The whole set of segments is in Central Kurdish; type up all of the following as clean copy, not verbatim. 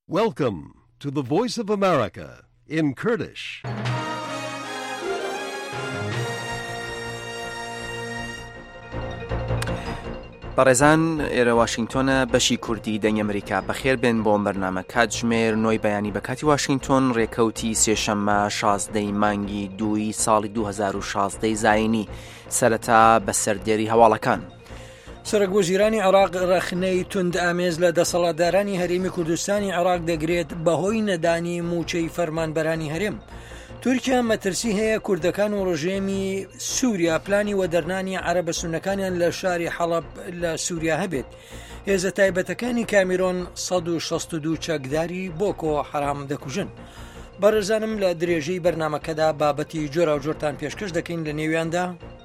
Welcome to the Voice of America in Kurdish. بەڕێزان ئێرە واشنگتۆنە بەشی کوردی دەنگ ئەمریکا بەخێر بێن بۆ بەرنامە کاتژمێر نۆی بەیانی بە کاتی واشنگتۆن ڕێکەوتی سێشەممە 16 مانگی دووی ساڵی 2016 زاینی سەرەتا بە سەردێری هەواڵەکان. سەرۆکوەزیرانی عێراق ڕەخنەی توند ئامێز لە دەسەڵاتدارانی هەرێمی کوردستانی عێراق دەگرێت بەهۆی نەدانی موچەی فەرمانبەرانی هەرێم. تورکیا مەترسی هەیە کوردەکان و ڕژێمی سووریا پلانی وەدەرنانی عەرەبە سوننەکانیان لە شاری حەڵەب لە سووریا هەبێت. هێزە تایبەتەکانی کامیرۆن 162 چەکداری بۆکۆ حرام دەکوژن. بەڕێزانم لە درێژەی بەرنامەکەدا بابەتی جۆرا و جۆرتان پێشکەش دەکەین لە نێویاندا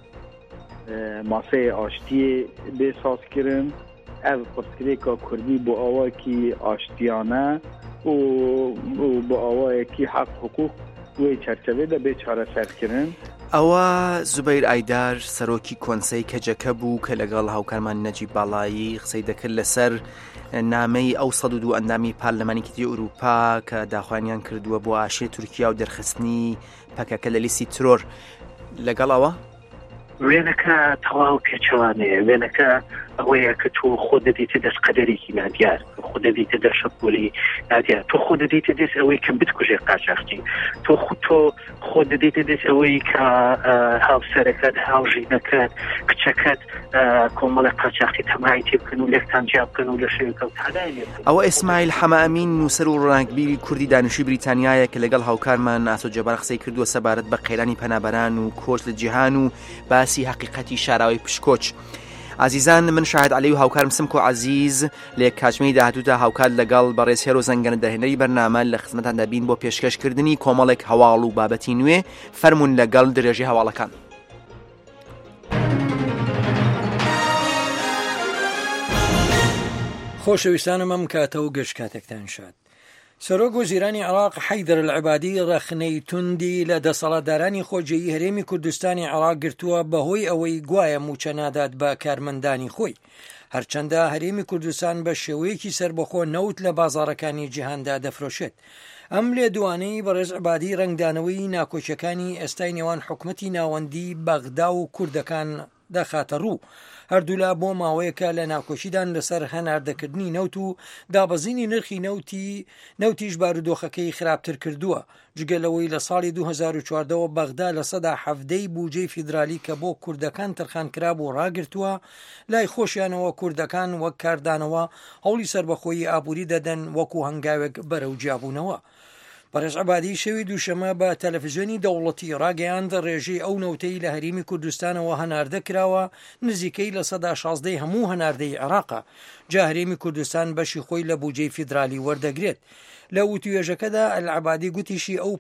ماسەی ئاشتی بێسازکردن ئەv قرسکرێکا کوردی بۆ ئاواکی ئاشتیانە و بۆ ئاوایەکی حەق حقوق وی چەرچەوێدا بێ چارەسەرکردن. ئەوە زوبەیر ئایدار سەرۆکی کۆنسەی کەجەکە بوو کە لەگەڵ هاوکارمان نەجیب باڵایی قسەی دەکرد لەسەر نامەی ئەو 102 ئەندامی پارلەمانی کردی ئوروپا کە داخوانیان کردووە بۆ ئاشتی تورکیا و دەرخستنی پەکەکە لە لیستی ترۆر. لەگەڵ ئەوە وێنەکە تەواو پێچەوانەیە، وێنەکە ئەوەیە کە تۆ خۆ دەدەیتە دەست قەدەرێکی نادیار، خۆ دەدەیتە دەست شەپۆلی نادیار، تۆ خۆ دەدەیتە دەست ئەوەی کە بتکوژێ قاچاقچی، تۆ خۆ دەدەیتە دەست ئەوەی کە هاوسەرەکەت هاوژینەکەت کچەکەت کۆمەڵە قاچاقی تەمای تێ بکەن و لێکتان جیا بکەن و لە شوێنەکەوت هەدایێت. ئەوە ئیسماعیل حەمائەمین نووسەر و ڕۆناکبیری کوردی دانیشتووی بریتانیایە کە لەگەڵ هاوکارمان ئاسۆ جەبار قسەی کردووە سەبارەت بە قەیرانی پەنابەران و کۆچ لە جیهان و باسی حقیقەتی شاراوی پشکۆچ. عزیزان، من شاهد علی و هاوکارم سمکۆ عزیز لە کاتژمێری داهاتوودا هاوکار لەگەڵ بەڕێز هێرۆ زەنگەنە دەرهێنەری بەرنامە لە خزمەتان دەبین بۆ پێشکەشکردنی کۆمەڵێک هەواڵ و بابەتی نوێ. فەرمون لەگەڵ درێژەی هەواڵەکان. خۆشەویستانم ئەم کاتە و گەشت کاتێکتان شاد. سەرۆکوەزیرانی عێراق حەیدەر العیبادی ڕەخنەی توندی لە دەسەڵاتدارانی خۆجێیی هەرێمی کوردستانی عێراق گرتووە بەهۆی ئەوەی گوایە موچە نادات بە کارمەندانی خۆی. هەرچەندە هەرێمی کوردستان بە شێوەیەکی سربەخۆ نەوت لە بازاڕەکانی جیهاندا دەفرۆشێت. ئەم لێدوانەی بەڕێز عیبادی ڕنگدانەوەی ناکۆچەکانی ئێستای نێوان حکومەتی ناوەندی بەغدا و کوردەکان دەخاتە ڕوو. هەردوولا بۆ ماوەیەکە لە ناکۆچیدان لەسەر هەناردەکردنی نەوت و دابەزینی نرخی نەوتیش بارودۆخەکەی خراپتر کردووە. جگەلەوەی لە ساڵی 2014 بەغدا لە 117 بودجەی فیدرالی کە بۆ کوردەکان تەرخانکرا بۆ ڕاگرتووە، لای خۆشیانەوە کوردەکان وەک کاردانەوە هەوڵی سربەخۆیی ئابووری دەدەن وەکو هەنگاوێک بەرەو جیابوونەوە. بەڕێز عیبادی شەوی دووشەمە بە تەلەڤیزیۆنی دەوڵەتی ڕاگەیاند ڕێژەی ئەو نەوتەی لە هەرێمی کوردستانەوە هەناردە کراوە نزیکەی لە 116 هەموو هەناردەی عێراقە. جا هەرێمی کوردستان بەشی خۆی لە بودجەی فیدرالی وەردەگرێت. لە وتوێژەکەدا العیبادی گوتیشی ئەو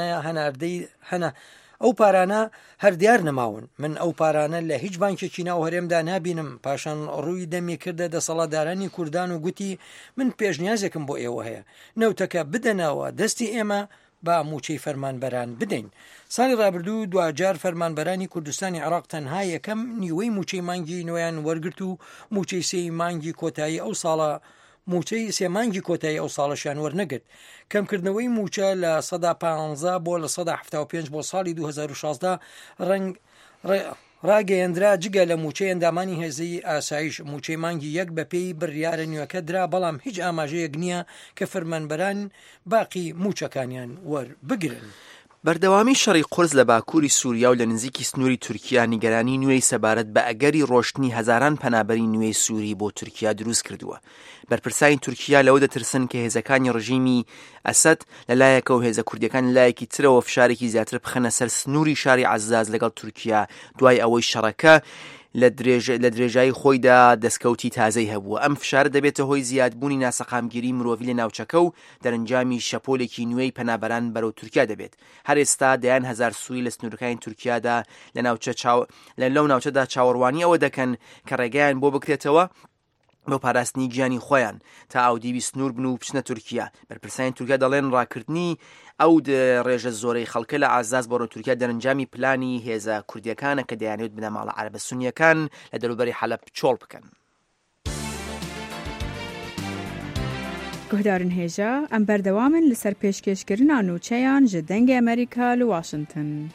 پارانە هەردیار نەماون. من ئەو پارانە لە هیچ بانکێکی ناو هەرێمدا نابینم. پاشان ڕووی دەمی کردە دەسەڵاتدارانی کوردان و گوتی من پێشنیازێکم بۆ ئێوە هەیە، نەوتەکە بدەنەوە دەستی ئێمە با موچەی فەرمانبەران بدەین. ساڵی ڕابردوو دوجار فەرمانبەرانی کوردستانی عێراق تەنها یەکەم نیوەی موچەی مانگی نوێیان وەرگرت و موچەی سێ مانگی کۆتایی ئەو ساڵە موچەی سێمانگی کۆتایی ئەو ساڵەشیان وەرنەگرت. کەمکردنەوەی موچە لە 115 بۆ لە 175 بۆ ساڵی 2016 ڕاگەیەندرا. جگە لە موچەی ئەندامانی هێزەی ئاسایش موچەی مانگی یەک بە پێی بڕیارە نوێەکە درا، بەڵام هیچ ئاماژەیەک نییە کە فەرمانبەران باقی موچەکانیان وەربگرن. بەردەوامی شەڕی قورس لە باکووری سووریا و لە نزیکی سنووری تورکیا نیگەرانی نوێی سەبارەت بە ئەگەری ڕۆشتنی هەزاران پەنابەری نوێی سووری بۆ تورکیا دروست کردووە. بەرپرسانی تورکیا لەوە دەترسن کە هێزەکانی ڕژیمی ئەسەد لەلایەکە و هێزە کوردیەکان لایەکی ترەوە فشارێکی زیاتر بخەنە سەر سنووری شاری عەزاز لەگەڵ تورکیا دوای ئەوەی شەڕەکە لە درێژایی خۆیدا دەستکەوتی تازەی هەبووە. ئەم فشارە دەبێتە هۆی زیادبوونی ناسەقامگیری مرۆڤی لە ناوچەکە و دەرەنجامی شەپۆلێکی نوێی پەنابەران بەرەو تورکیا دەبێت. هەر ئێستا دەیان هەزار سووری لە سنوورەکانی تورکیادا لەو ناوچەدا چاوەڕوانی ئەوە دەکەن کە ڕێگایان بۆ بکرێتەوە بۆ پاراستنی گیانی خۆیان تا ئاودیوی سنوور بن و بچنە تورکیا. بەرپرسانی تورکیا دەڵێن ڕاکردنی ئەو ڕێژە زۆرەی خەڵکە لە ئازاز بۆ تورکیا دەرەنجامی پلانی هێزە کوردیەکانە کە دەیانوێت بنە ماڵە عەرەبە سونیەکان لە دەروبەری حەلەب چۆڵ بکەن. گهدارن هێژا ئەم بەردەوامن لەسەر پێشکەشکردنا نوچەیان ji dengê ئەمریکا li Washington.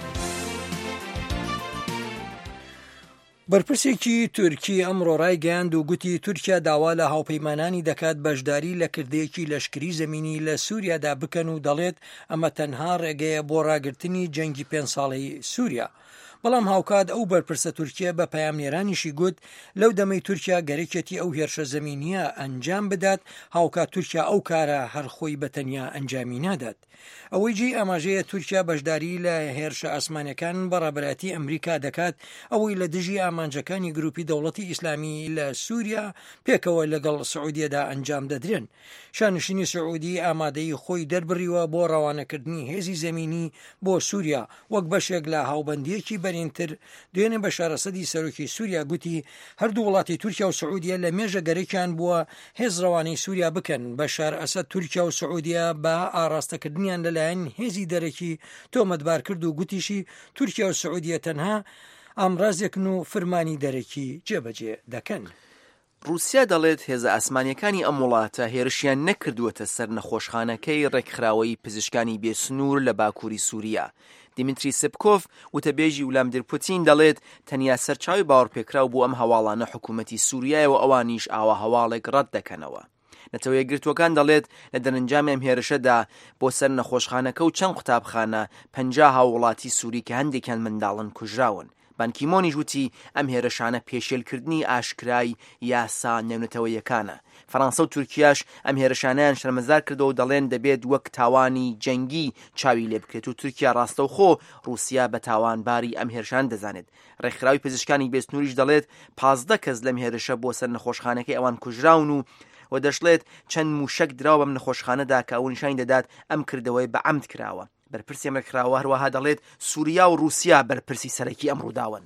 بەرپرسێکی تورکی ئەمڕۆ ڕایگەیاند و گوتی تورکیا داوا لە هاوپەیمانانی دەکات بەشداری لە کردەیەکی لەشکری زەمینی لە سووریادا بکەن و دەڵێت ئەمە تەنها ڕێگەیە بۆ ڕاگررتنی جەنگی 5 ساڵەی سووریا. بەڵام هاوکات ئەو بەرپرسە تورکیا بە پەیامنێرانیشی گوت لەو دەمەی تورکیا گەرەکێتی ئەو هێرشە زەمینیە ئەنجام بدات، هاوکات تورکیا ئەو کارە هەرخۆی بەتەنیا ئەنجامی نادات. ئەوەی جێی ئاماژەیە تورکیا بەشداری لە هێرشە ئاسمانەکان بەڕێبەتی ئەمریکا دەکات، ئەوەی لە دژی ئامانجەکانی گروپی دەوڵەتی ئیسلامی لە سووریا پێکەوە لەگەڵ سعودیەدا ئەنجام دەدرێن. شانشینی سعودی ئامادەی خۆی دەربڕیوە بۆ ڕەوانەکردنی هێزی زەمینی بۆ سووریا وەک بەشێک لە هاوبەندیەکی بەرینتر. دوێنێ بەشار ئەسەدی سەرۆکی سووریا گوتی هەردوو وڵاتی تورکیا و سعودیە لە مێژە گەرەکیان بووە هێز ڕەوانەی سووریا بکەن. بەشار ئەسەد تورکیا و سعودیە بە ئاراستەکردنیان لەلایەن هێزی دەرەکی تۆمەتبار کرد و گوتیشی تورکیا و سعودیە تەنها ئامرازێکن و فرمانی دەرەکی جێبەجێ دەکەن. رووسیا دەڵێت هێزە ئاسمانیەکانی ئەم وڵاتە هێرشیان نەکردووەتە سەر نەخۆشخانەکەی ڕێکخراوەی پزیشکانی بێسنوور لە باکووری سووریا. دیمیتری سپکۆف وتەبێژی ولامدیر پوتین دەڵێت تەنیا سەرچاوی باوەڕپێکراو بۆ ئەم هەواڵانە حکوومەتی سووریایەوە ئەوانیش ئاوا هەواڵێک ڕەت دەکەنەوە. نەتەوە یەکگرتووەکان دەڵێت لە دەرەنجامی ئەم هێرشەدا بۆ سەر نەخۆشخانەکە و چەند قوتابخانە 50 هاوڵاتی سووری کە هەندێکیان منداڵن کوژراون. بانکیمۆنیش وتی ئەم هێرشانە پێشێلکردنی ئاشکرای یاسا نێونەتەوەیەکانە. فەڕەنسا و تورکیاش ئەم هێرشانیان شەرمەزار کردەوە و دەڵێن دەبێت وەک تاوانی جەنگی چاوی لێ بکرێت و تورکیا ڕاستەوخۆ رووسیا بە تاوانباری ئەم هێرشان دەزانێت. ڕێکخراوی پزیشکانی بێسنووریش دەڵێت 15 کەس لەم هێرشە بۆ سەر نەخۆشخانەکەی ئەوان کوژراون و دەشڵێت چەند موشک دراوە بەم نەخۆشخانەدا کە ئەو نیشانی دەدات ئەم کردەوەی بە عەمد کراوە. بەرپرسی ئەمریکاوە هەروەها دەڵێت سووریا و رووسیا بەرپرسی سەرەکی ئەم ڕووداون.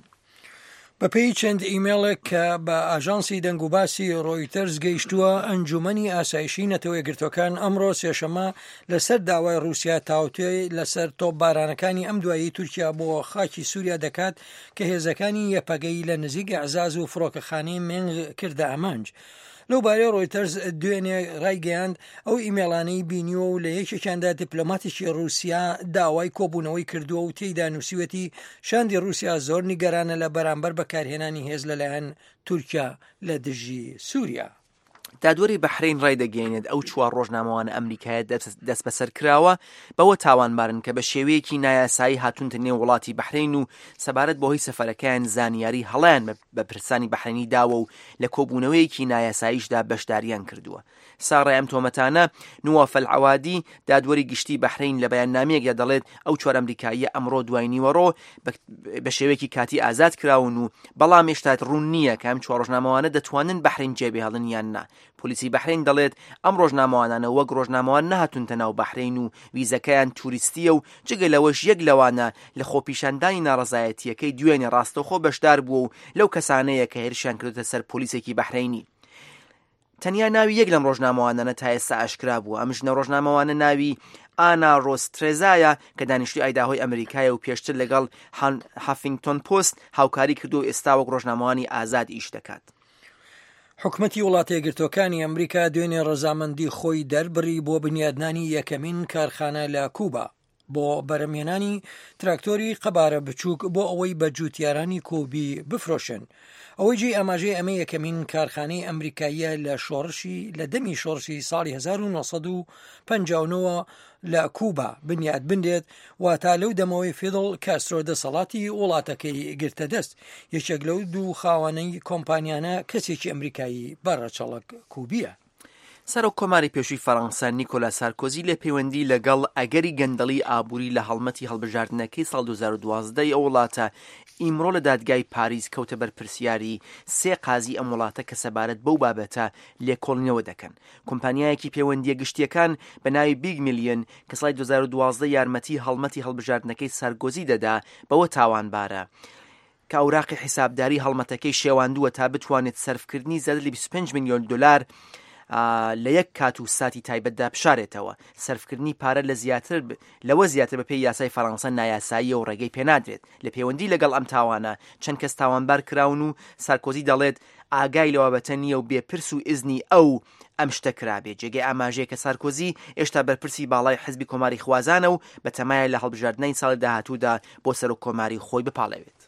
بەپێی چەند ئیمێڵێک کە بە ئاژانسی دەنگوباسی ڕۆیتەرز گەیشتووە، ئەنجومەنی ئاسایشی نەتەوە یەکگرتوەکان ئەمڕۆ سێشەمە لەسەر داوای رووسیا تاوتوێ لەسەر تۆپبارانەکانی ئەم دوایی تورکیا بۆ خاکی سووریا دەکات کە هێزەکانی یەپەگەی لە نزیک عەزاز و فڕۆکەخانەی مێنگ کردە ئەمانج. لەو بارەی ڕۆیتەرز دوێنێ ڕایگەیاند ئەو ئیمێڵانەی بینیوە و لە یەکێکیاندا دیپلۆماتێکی رووسیا داوای کۆبوونەوەی کردووە و تێیدا نووسیوەتی شاندی رووسیا زۆر نیگەرانە لە بەرامبەر بەکارهێنانی هێز لەلایەن تورکیا لە دژی سووریا. دادوەری بەحرین ڕای دەگەێنێت ئەو 4 ڕۆژنامەوانە ئەمریکایە دەست بەسەر کراوە بەوە تاوانبارن کە بە شێوەیەکی نایاسایی هاتوونتە نێو وڵاتی بەحرین و سەبارەت بەهۆی سەفەرەکەیان زانیاری هەڵیان بە پرسانی بەحرینی داوە و لە کۆبوونەوەیەکی نایاساییشدا بەشداریان کردووە. ساڕای ئەم تۆمەتانە نواف العوادی دادوەری گشتی بەحرین لە بەیاننامەیەکدا دەڵێت ئەو 4 ئەمریکاییە ئەمڕۆ دوای نیوەڕۆ بە شێوەیەکی کاتی ئازاد کراون و بەڵام هێشتا ڕوون نییە کە ئەم 4 ڕۆژنامەوانە دەتوانن بەحرین جێبێهێڵن یان نا. پۆلیسی بەحرین دەڵێت ئەم ڕۆژنامەوانانە وەک ڕۆژنامەوان نەهاتونتە ناو بەحرین و ویزەکەیان توریستیە و جگە لەوەش یەک لەوانە لە خۆپیشاندانی ناڕەزایەتیەکەی دوێنێ ڕاستەوخۆ بەشدار بووە و لەو کەسانەیە کە هێرشیان کردوتە سەر پۆلیسێکی بەحرینی. تەنیا ناوی یەک لەم ڕۆژنامەوانە تا ئێستا ئاشکرا بووە. ئەم ژنە ڕۆژنامەوانە ناوی ئانا ڕۆسترێزایە کە دانیشتوی ئایداهۆی ئەمریکایە و پێشتر لەگەڵ هافینگتۆن پۆست هاوکاری کردو و ئێستا وەک ڕۆژنامەوانی ئازاد ئیش دەکات. حکومەتی وڵاتە یەکگرتوەکانی ئەمریکا دوێنێ ڕەزامەندی خۆی دەربڕی بۆ بنیادنانی یەکەمین کارخانە لە کوبا بۆ بەرەمهێنانی تراکتۆری قەبارە بچووک بۆ ئەوەی بە جوتیارانی کوبی بفرۆشن. ئەوەی جێی ئاماژەی ئەمە یەکەمین کارخانەی ئەمریکاییە لە دەمی شۆڕشی ساڵی 1959 لە کوبا بنیاد بندێت و تا لەو دەمەوەی فیدڵ کاسترۆ دەسەڵاتی وڵاتەکەی گرتە دەست. یەکێک لەو دوو خاوەنەی کۆمپانیانە کەسێکی ئەمریکایی بەڕەچەڵک کوبیە. سەرۆک کۆماری پێشووی فەڕەنسا نیکۆلا سارکۆزی لە پەیوەندی لەگەڵ ئەگەری گەندەڵی ئابووری لە هەڵمەتی هەڵبژاردنەکەی ساڵ 2012 ئەو وڵاتە ئیمڕۆ لە دادگای پاریس کەوتە بەرپرسیاری 3 قازی ئەم وڵاتە کە سەبارەت بەو بابەتە لێکۆڵنەوە دەکەن. کۆمپانیایەکی پەیوەندیە گشتیەکان بە ناوی بیگ میلیۆن کە ساڵی 2012 یارمەتی هەڵمەتی هەڵبژاردنەکەی سارکۆزی دەدا بەوە تاوانبارە کە ئەوراقی حیسابداری هەڵمەتەکەی شێواندووە تا بتوانێت سەرفکردنی زیاتر لە 25 میلیۆن دلار لە یەک کات و ساتی تایبەتدا بشارێتەوە. سەرفکردنی پارە لەوە زیاتر بە پێی یاسای فەڕەنسا نایاسایی و ڕێگەی پێنادرێت. لە پەیوەندی لەگەڵ ئەم تاوانە چەند کەس تاوانبار کراون و سارکۆزی دەڵێت ئاگای لەوە بەتە نییە و بێپرس و ئیزنی ئەم شتە کرابێ. جێگەی ئاماژەیە کە سارکۆزی ئێشتا بەرپرسی باڵای حزبی کۆماری خوازانە و بەتەمایە لە هەڵبژاردنەی ساڵی داهاتوودا بۆ سەر و کۆماری خۆی بپاڵەوێت.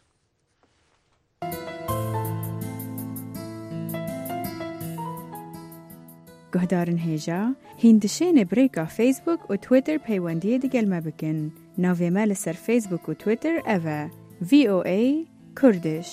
گهدارن هێژا هیندشێنە برێکا فیسبوک و تویتر پەیوەندیە دیگەلمە بکەن. ناوێمە لەسەر فیسبوک و تویتر ئەڤە VOA کوردش.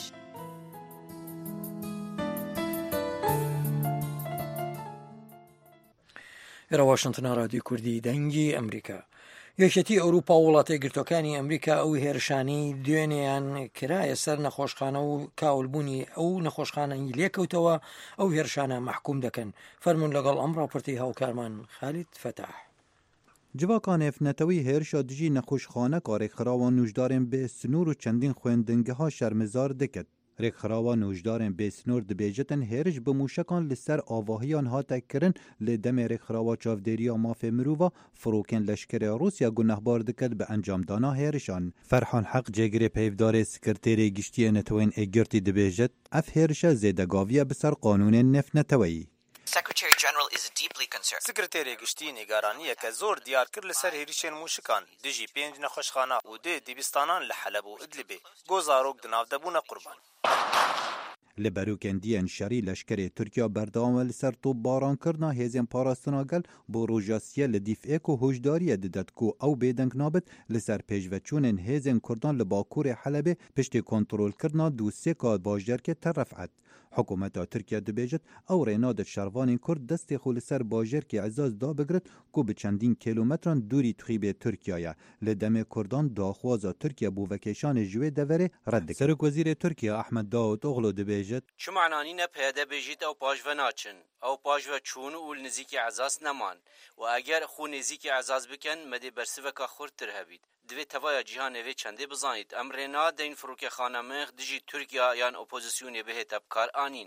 ئێرە واشنتنە رادیۆ کوردی دەنگی ئەمریکا. یەکێتی ئەوروپا و وڵاتە یەکگرتوەکانی ئەمریکا ئەو هێرشانی دوێنیان کرایە سەر نەخۆشخانە و کاولبوونی ئەو نەخۆشخانەی لێکەوتەوە ئەو هێرشانە محکوم دەکەن. فەرمون لەگەڵ ئەم راپۆرتی هاوکارمان خالید فتاح. Civakان evnetewî hêrişa dijî nexweşxane karêxirawan nûjdarên bêsnûr û çendîn xwendingeha şermezar diket. Rêkxirawa nûjdarên bêsnûr dibêjitin hêriş bi mûşekan li ser avahiyan hate kirin lê demê rêkxirawa çavdêriya mafê mirova firokên leşkerê Rûsya gunehbar diket bi encamdana hêrişan. Ferhan Heq cêgirê peyvdarê Sekretêrê Giştiyê Netewên Êgirtî dibêjit ev hêrişa zêdegaviya bi ser qanûnên nefneteweyî. Secretary General is deeply concerned. Sekretêrê Giştî nîgaraniye ke zor diyar kir li ser hêrişên mûşikan dijî 5 nexweşxana û dê dîbistanan li Heleb û Idlibê got zarok di nav de bûne qurban. Li berûkên diyên şerî leşkerê Tirkiya berdewam li ser topbarankirina hêzên parastina gel bo roja siye li dîfêk û hoşdariyê didet ku ew bêdeng nabit li ser pêşveçûnên hêzên Kurdan li Bakurê Helebê piştî kontrolkirina dûsêka bajarkê te refet. Hikûmeta Tirkiye dibêjit ew rênadit şervanên Kurd destê xwe li ser bajarkê Ezaz dabigirit ku bi çendîn kîlometran dûrî tixîbê Tirkiye li demê Kurdan daxwaza Tirkiye bû vekeşanê ji wê deverê red dikir. Serokwezîrê Tirkiye Ahmed Davutoğlu dibêjit çi mananîne pêde bêjît ew paşve naçin ew paşve çûn û li nizîkî Ezaz neman û eger xwe nêzîkî Ezaz bikin medê bersiveka xurttir hebît. Divê tevaya cîhanê vê çendê bizanît em rê nadin firokexana mix dijî Tirkiya yan opozisyonê bihête bikar anîn.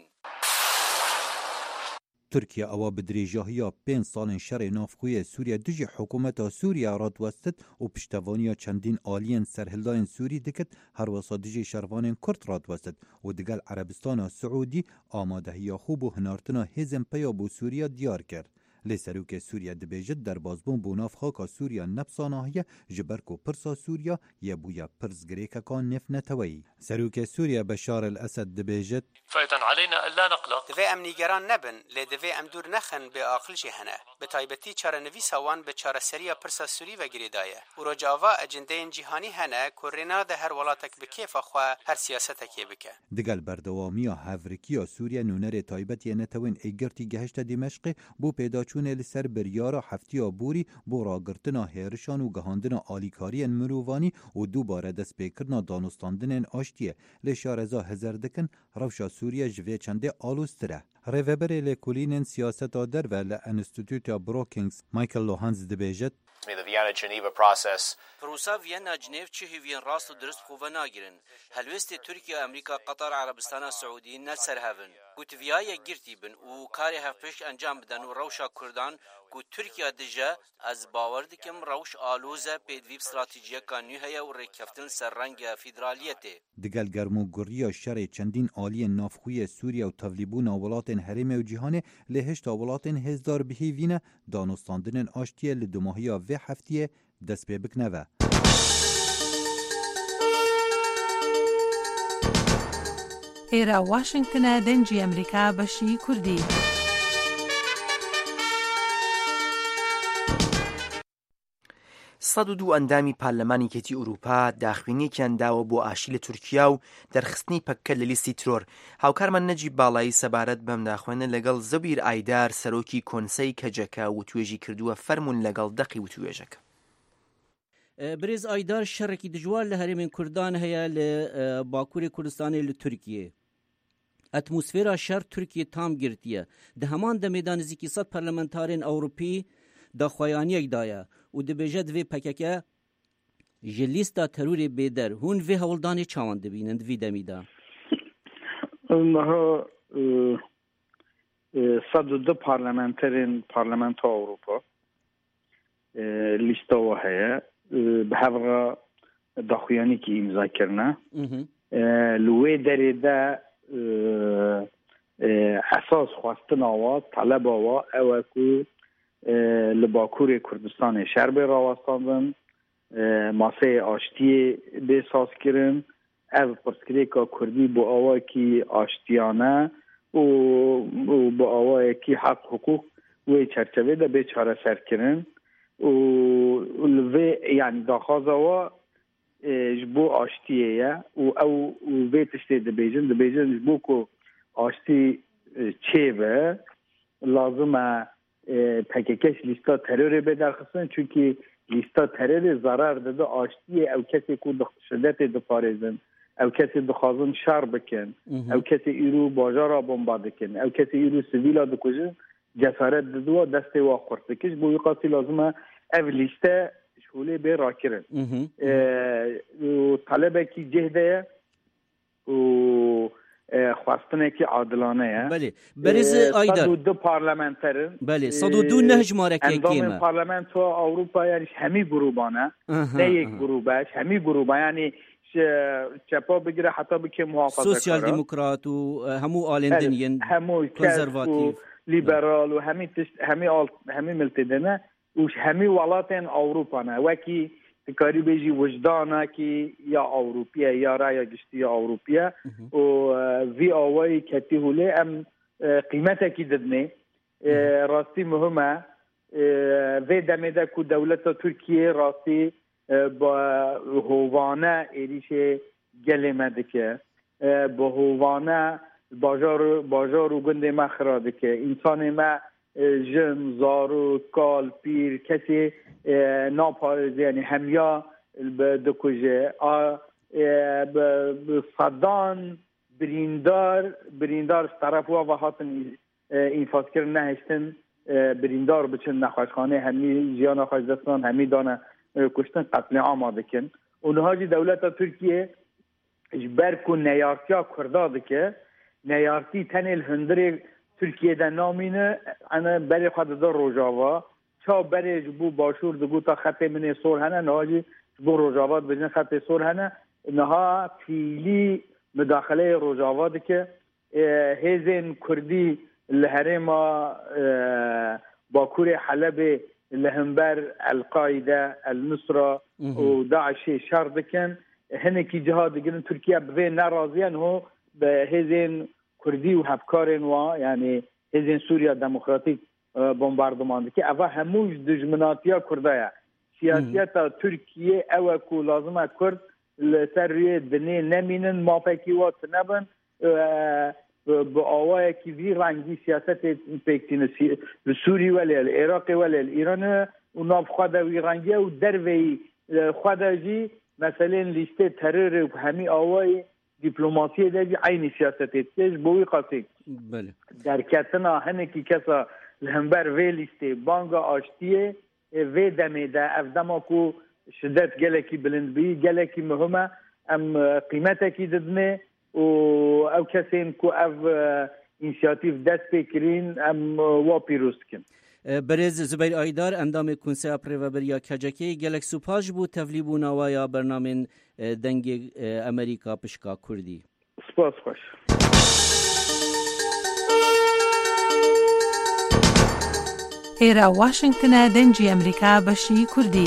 Tirkiye ewa bi dirêjahiya 5 salên şerê navxuyê Sûriye dijî hikûmeta Sûriye radwestit û piştevaniya çendîn aliyên serhildayên Sûrî dikit her wesa dijî şervanên Kurd radwestit û digel Erebistana Siûdî amadehiya xwe bû hinartina hêzên peya bû Sûriya diyar kir. Lê serokê Sûriye dibêjit derbasbûn bû nav xaka Sûriya nepsanahiye ji ber ku pirsa Sûriya yê bûye pirs girêkeka nefneteweyî. Serokê Sûriye Beşar el-Esed dibêjit فإذا علينا ألا نقلق. Divê em nîgeran nebin, lê divê em dûr nexin bê aqil jî hene. Bi taybetî çarenivîsa wan bi çareseriya pirsa Sûrî vegirê daye. û rojava ecendeyên cîhanî hene ku rêna de her welatek bi kêfa xwe her siyasetekê bike. Digel berdewamiya hevrikiya Sûriye nûnerê taybetiye Netewên Êgirtî gehişte Dîmeşqê bû pêdaçûnê li ser biryara heftiya Bûrî bû ragirtina hêrişan û gihandina alîkariyên mirovanî û dûbare destpêkirina danûstandinên aştiyê lê şareza hezar dikin rewşa Sûriye ji vê çendê alûztir e. Rêveberê lêkolînên siyaseta derve li Enstitûta Brookings Michael Lohans dibêjit The Vienna Geneva process. Pروسا Viyana Cinev çi hêviyên rast û dirist xwe nagirin. Helwestê Tirkiye, Amerîka, Qatar, Erebistana Siûdî ne serhevin. Gotiviyayê girtî bin û karê hevpêş encam bidin û rewşa Kurdan ku Tirkiye dije ez bawer dikim rewş alûze pêdivî stratejiyeka nû heye û rêkeftin ser renga federaliyetê. Digel germûguriya şerê çendîn aliyên navxuyê Sûriye û tevlîbûna welatên herêmê û cîhanê lê hişta welatên hêzdar bihêvîne danûstandinên aştiyê li dumahiya vê heftiyê dest pê bikneve. ئێرە واشنگتنە دەنگی ئەمریکا بەشی کوردی. سەد و دوو ئەندامی پارلەمانی کێتی ئوروپا داخوێنیەکیان داوە بۆ ئاشی لە تورکیا و دەرخستنی پەککە لە لیستی ترۆر. هاوکارمان نەجی باڵایی سەبارەت بەم داخوێنە لەگەڵ زەبیر ئایدار سەرۆکی کۆنسەی کەجەکە وتوێژی کردووە فەرمون لەگەڵ دەقی وتوێژەکە. برێز ئایدار شەڕێکی دژوار لە هەرێمین کوردان هەیە لە باکووری کوردستانی لە تورکیە. ئەتموسفێرا شەر تورکیە تام گرتیە. دە هەمان دەمێدا نزیکی 100 پەرلەمەنتارên ئەوروپی داخوایانیەکدایە و دەبێژە divê pekeke ji lîsta terûrê bêder hûn vê hewldanê çawan dibînin divî demî de. Meha 102 پارلمانتا أوروبا لیستا هەیە بە هەڤغا داخویانێکی ئیمزا کردنە لێ دەرێدا ئەساس خواستنەوە تەلەبەوە ئەوە کو لە باکوورێ کوردستانی شەر بێ ڕاوەستاندن ماسەیە ئاشتیە بێ سازکردن ئەو پرسکرێکا کوردی بۆ ئەوەکی ئاشتیانە و بۆ ئەوەیەکی حەق حقوق وێ چەرچەوێدا بێ چارەسەرکردن و لێ یعنی داخوازەوە ji bo aştiye ye û ew vê tiştê dibêjin ji bo ku aştî çêbe lazim e PKK lîsta terorê bê derxistin çünkü lîsta terorê zarar dide aştiyê ew kesê ku şiddetê diparêzin ew kesê dixwazin şer bikin ew kesê îro bajara bomba dikin ew kesê îro sivîla dikujin cesaret didiwa destê wa xurt dikir ji bo wî qasî lazim e ev lîste شغله به راکرن و طلبکی جهده و خواستنه که عادلانه بله برز آیدار 102 پارلمانترن بله 102 نه جمارکی کیمه اندام پارلمان تو اروپا یعنی همه گروبانه نه یک گروبش همه گروبا یعنی چپا بگیره حتی بکه محافظه سوسیال دموکرات و همو آلندنین همو کنزرواتیو لیبرال و همه ملتدنه وش همه ولاتن أوروبا وكي تكاري بيجي وجدانا كي يا أوروبيا يا رايا جشتي يا أوروبيا و في أواي كتيه لي أم قيمتها كي ددني راستي مهمة في دمدا كو دولة تركيا راستي بهوانا إريشة جلمة دكه بهوانا باجار و گند مخرا دكه إنسان ما جن زارو کال پیر کسی ناپارز یعنی همیا دکوژه صدان بریندار طرف و هاتن اینفاز کرد نهشتن بریندار بچن نخوشخانه همی جیان نخوش دستان همی دانه کشتن قتل آماده کن اونها جی دولت ترکیه اجبر کن نیارتیا کرده که نیارتی تنیل هندری Türkiye'de namine ana beri xadda Rojava ça beri bu başur de guta xatemine sorhana naji bu Rojava bejin xate sorhana naha fiili müdahale Rojava dike hezin Kurdi الهرما باكور حلب الهمبر القاعدة النصرة وداعش شاردكن هنكي جهاد جن تركيا بين ناراضيان هو بهزين کردی و هفکارن و یعنی هزین سوریا دموکراتیک بمباردمان که اوا هموش دجمناتیا کردایا سیاسیت ترکیه او کو لازمه کرد لسر روی دنی نمینن مافکی وات نبن با آوای کی وی رنگی سیاست پیکتین سوری ولی العراق ولی ایران و ناف خدا وی رنگی و دروی خدا جی مثلا لیسته ترور و همی آوای دیپلماسی دیگه عین سیاست تیج بوی قاطی بله در کتنا هنکی کسا لهمبر ویلیسته بانگا آشتیه و دمیده افدما کو شدت گلکی بلند بی گلکی مهمه ام قیمتا کی ددنه و او کسین کو اف اینشیاتیف دست بکرین ام وا پیروست کن برز زبیر آیدار اندام کنسیا پریوبریا کجکی گلک سوپاج بو تفلیبو نوایا برنامه دنگ امریکا پشکا کردی سپاس خوش ئێرە واشنگتنە دەنگی ئەمریکا بەشی کوردی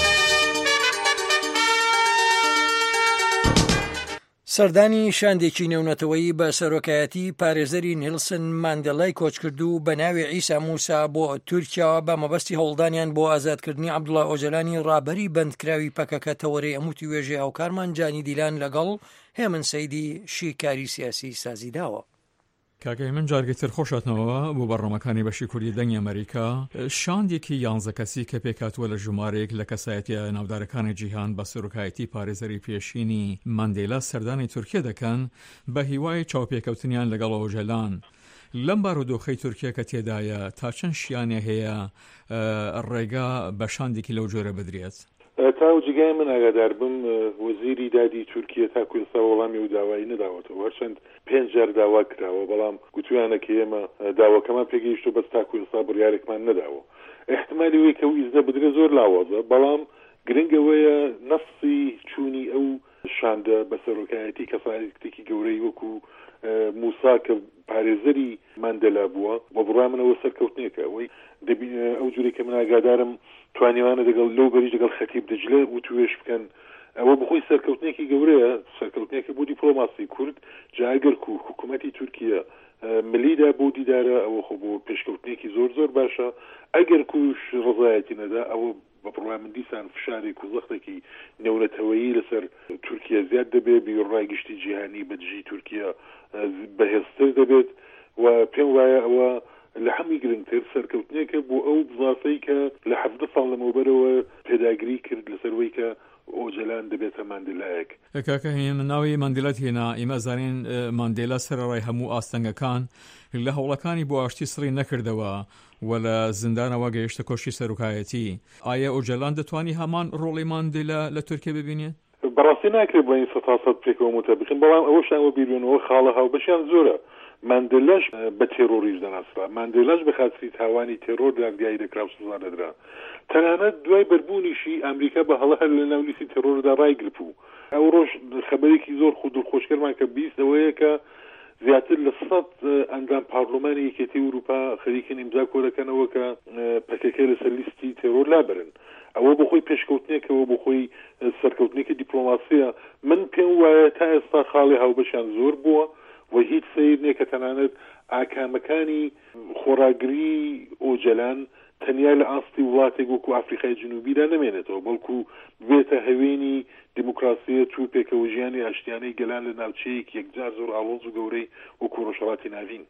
سەردانی شاندێکی نێونەتەوەیی بە سەرۆکایەتی پارێزەری نیلسن ماندێلای کۆچکردو بە ناوی عیسا موسا بۆ تورکیاوە بە مەبەستی هەوڵدانیان بۆ ئازادکردنی عەبدوڵڵا ئۆجەلانی ڕابەری بەندکراوی پەکەکە تەوەرەی ئەموتی وێژێ هاوکارمان جانی دیلان لەگەڵ هێمن سەیدی شیکاری سیاسی سازی داوە. کاکەی من جارگەتر خۆشاتنەوە بۆ بەڕۆمەکانی بەشی کوردی دەنگی ئەمریکا شاندێکی 11 کەسی کە پێکاتووە لە ژمارەیەک لە کەسایەتیە ناودارەکانی جیهان بە سەرۆکایەتی پارێزەری پێشینی ماندێلا سەردانی تورکیا دەکەن بە هیوای چاوپێکەوتنیان لەگەڵ ئۆژەلان لەم بارودۆخەی تورکیا کە تێدایە تا چەند شیانێ هەیە ڕێگا بە شاندێکی لەو جۆرە بدرێت؟ تا و جگای من ئاگادار بم وەزیری دادی تورکیا تاکو ئێستا وەڵامی و داوایی نەداوەتەوە هەرچەند 5 جار داوا کراوە بەڵام گوتویانە کە ئێمە داواکەمان پێگەیشتو بەس تاکو ئێستا بڕیارێکمان نەداوە احتمالی وەی کە و ئیزدە بدرێ زۆر لاوازە بەڵام گرنگەوەیە نەفسی چوونی ئەو شاندە بە سەرۆکایەتی کەسایەتێکی گەورەی وەکو موسا کە پارێزەری ماندەلا بووە بە بڕای منەوە سەرکەوتنێکە ئەوەی ئەو جوری کە من ئاگادارم توانیوانە دەگەڵ لەو بەریش دەگەڵ خەتیب دەجلە و توێش بکەن ئەوە بخۆی سەرکەوتنێکی گەورەیە سەرکەوتنێکی بۆ دیپلۆماسی کورد جاگەر و حکوومەتی تورکیا ملیدا بۆ دیدارە ئەوە خۆ بۆ پێشکەوتنێکی زۆر باشە ئەگەر کوش ڕزایەتی نەدا ئەوە بەپڕای من دیسان فشارێک و زەختێکی نەورەتەوەیی لەسەر تورکیا زیاد دەبێت بیڕای گشتی جیهانی بەدژی تورکیا بەهێزتر دەبێت و پێم وایە ئەوە لە هەمی گرنگتر سەرکەوتنێکە بۆ ئەو بزافەی کە لە 17 ساڵ لەمەوبەرەوە پێداگری کرد لەسەرەوەی کە ئۆجلان دەبێتە ماندێلایەک. کاکە من ناوی ماندێلات هێنا ئێمە زانین ماندێلا سەرڕای هەموو ئاستەنگەکان لە هەوڵەکانی بۆ ئاشتی سڕی نەکردەوە و لە زیندانەوە گەیشتە کۆشی سەرۆکایەتی. ئایا ئۆجلان دەتوانی هەمان ڕۆڵی ماندێلا لە تورکیا ببینێت؟ بەڕاستی ناکرێت بڵین 100% پێکەوە متەبقین بەڵام ئەوەشان بیرونەوە خاڵە هاوبەشیان زۆرە. ماندێلاش بە تێرۆریش دەناسرا ماندێلاش بە خاتری تاوانی تێرۆر دادگایی دەکرا و سزا دەدرا تەنانەت دوای بەربوونیشی ئەمریکا بە هەڵە هەر لە ناو لیستی تێرۆردا ڕایگرت و ئەو ڕۆژ خەبەرێکی زۆر دڵخۆشکەرمان کە بیست ئەوەیە کە زیاتر لە 100 ئەنجام پارلۆمانی یەکێتی ئەوروپا خەریکن ئیمزا کۆرەکەنەوە کە پەکەکە لەسەر لیستی تێرۆر لابرن ئەوە بۆ خۆی پێشکەوتنێکەوە بۆ خۆی سەرکەوتنێکی دیپلۆماسیە من پێم وایە تا ئێستا خاڵی هاوبەشیان زۆر بووە و هیچ سیر نییە کە تەنانەت ئاکامەکانی خۆراگری ئۆجلان تەنیا لە ئاستی وڵاتێک وەکو ئافریقای جنوبیدا نەمێنێتەوە بەڵکو بێتە هەوێنی دیموکراسیەت و پێکەوە ژیانی ئاشتیانەی گەلان لە ناوچەیەک یەکجار زۆر ئاڵۆز و گەورەی وەکو ڕۆژهەڵاتی ناوین.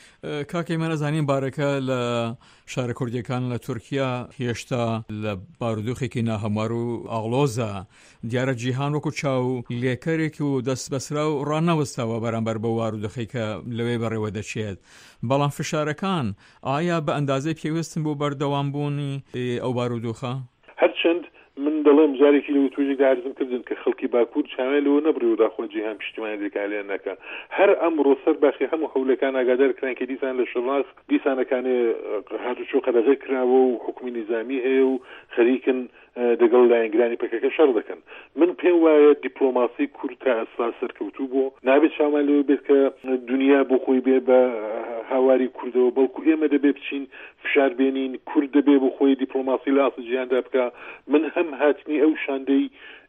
کاکەی مەنەزانین بارەکە لە شارە کوردیەکان لە تورکیا هێشتا لە بارودۆخێکی ناهەموار و ئاغڵۆزە دیارە جیهان وەکو چاو لێکەرێکی و دەست بەسرا و ڕانەوەستاوە بەرامبەر بە وارودۆخی کە لەوێ بەڕێوە دەچێت بەڵام فشارەکان ئایا بە ئەندازەی پێویستن بۆ بەردەوامبوونی ئەو بارودۆخە؟ هەرچەند من دەڵێم جارێکی لەوە توێژێک دارزم کردن کە خەڵکی باکوور چاوێ لەوە نەبڕی و داخۆ جیهان پشتیوانی دەکالێن نەکە هەر ئەمڕۆ سەر باشی هەموو هەولەکان ئاگادار کران کە دیسان لە شڵاس دیسانەکانێ هاتوچۆ قەدەغە کراوە و حکومی نظامی هەیە و خەریکن دەگەڵ لایەنگرانی پەکەکە شەڕ دەکەن من پێم وایە دیپلۆماسی کورد تا ئێستا سەرکەوتوو بوو نابێت شامان لەوە بێت کە دنیا بۆ خۆی بێ بە هاواری کوردەوە بەڵکو ئێمە دەبێ بچین فشار بێنین کورد دەبێ بۆ خۆی دیپلۆماسی لە ئاستی جیهاندا بکە من هەم هاتنی ئەو شاندەی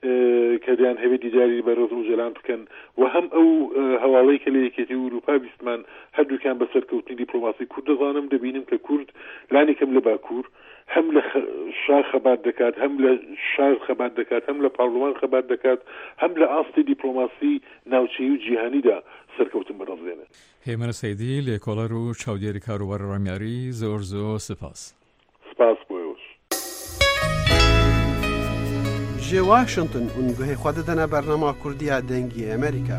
کە دەیان هەوێت دیداری بەرەز ئۆجلان بکەن و هەم ئەو هەواڵەی کە لە یەکێتی ئەوروپا بیستمان هەردووکیان بە سەرکەوتنی دیپلۆماسی کورد دەزانم دەبینم کە کورد لانی کەم لە باکوور هەم لە شار خەبات دەکات هەم لە شار خەبات دەکات هەم لە پارلۆمان خەبات دەکات هەم لە ئاستی دیپلۆماسی ناوچەیی و جیهانیدا سەرکەوتن بەڕەزێنێت. هێمنە سەیدی لێکۆڵەر و چاودێری کاروبار ڕامیاری زۆر سپاس. سپاس بۆیەوەش. ji Washington û guhê xwe didine bernama Kurdiya dengî Amerîka.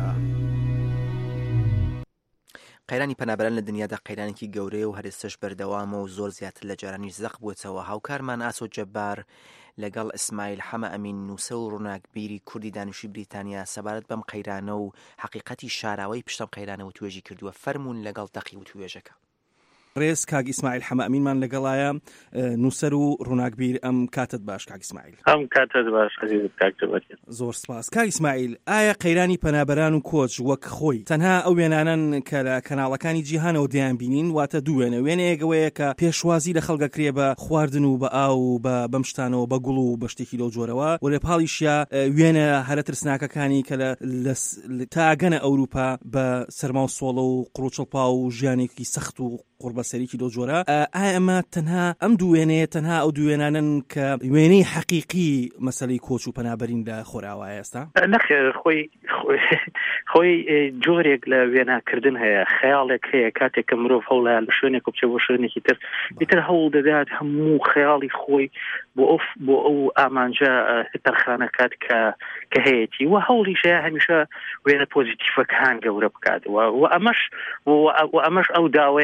قەیرانی پەنابەران لە دنیادا قەیرانێکی گەورەیە و هەرێستەش بەردەوامە و زۆر زیاتر لە جارانیش زەق بووێتەوە. هاوکارمان ئاسۆ جەبار لەگەڵ ئیسماعیل حەمە ئەمین نووسە و ڕووناکبیری کوردی دانوشی بریتانیا سەبارەت بەم قەیرانە و حەقیقەتی شاراوەی پشتەم قەیرانە و توێژی کردووە فەرموون لەگەڵ دەقی و توێژەکە. ڕێز کاک ئیسماعیل حەمە ئەمینمان لەگەڵایە نووسەر و ڕووناکبیر ئەم کاتت باش کاک ئیسماعیل. ئەم کاتت باش عزیزم کاک جەبار. زۆر سپاس کاک ئیسماعیل ئایا قەیرانی پەنابەران و کۆچ وەک خۆی تەنها ئەو وێنانن کە لە کەناڵەکانی جیهانەوە دەیان بینین واتە دوو وێنە وێنەیەکەوەیە کە پێشوازی لە خەڵکە کرێ بە خواردن و بە ئاو و بەم شتانەوە بە گوڵ و بە شتێکی لەو جۆرەوە و لە پاڵیشیا وێنە هەرە ترسناکەکانی کە تاگەنە ئەوروپا بە سەرما و سۆڵە و قڕوچڵپا و ژیانێکی سەخت و قوربەسەریکی لەو جۆرە ئایا ئەمە تەنها ئەم دوو وێنەیە تەنها ئەو دوو وێنانن کە وێنەی حەقیقی مەسەلەی کۆچ و پەنابەرین لە خۆراوایە ئێستا؟ نەخێر خۆی جۆرێک لە وێناکردن هەیە خەیاڵێک هەیە کاتێک کە مرۆڤ هەوڵە لە شوێنێک بچێ بۆ شوێنێکی تر ئیتر هەوڵ دەدات هەموو خەیاڵی خۆی بۆ ئەو ئامانجە تەرخانەکات کە هەیەی و هەوڵیشەیە هەمیشە وێنە پۆزیتیڤەکان گەورە بکات و ئەمەش ئەو داوەیە کە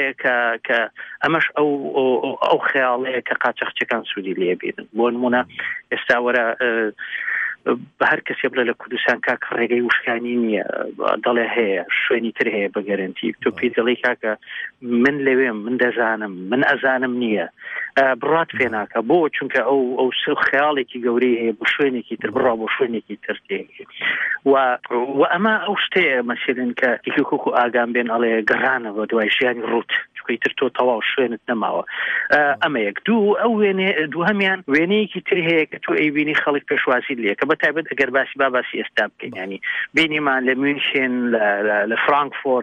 کە ئەمەش ئەو خەیاڵەیە کە قاچەقچەکان سوودی لێ بێنن. بۆ نمونە ئێستا وەرە بە هەر کەسێ بڵێ لە کوردستان کاکە ڕێگەی وشکانی نییە، دەڵێ هەیە شوێنی تر هەیە بە گەرنتی، تۆ پێی دەڵێ کاکە من لەوێم، من دەزانم، من ئەزانم نییە، بڕات پێ ناکە. بۆ چونکە ئەو خەیاڵێکی گەورەی هەیە بۆ شوێنێکی تر بڕا بۆ شوێنێکی تر تێگێ. و ئەمە ئەو شتەیە مەسەلەن کە یەکێک ئاگام بێن ئەڵێ گەڕانەوە دوای ژیانی ڕوت تر تۆ تەواو شوێنت نەماوە. ئەمە یەک. دوو دوو هەمیان وێنەیەکی تر هەیە کە تۆ ئەیبینی خەڵک پێشوازی لێ، کە بەتایبەت ئەگەر باسی ئێستا بکەین، ینی بینیمان لە میونشن، لە فرانکفورت،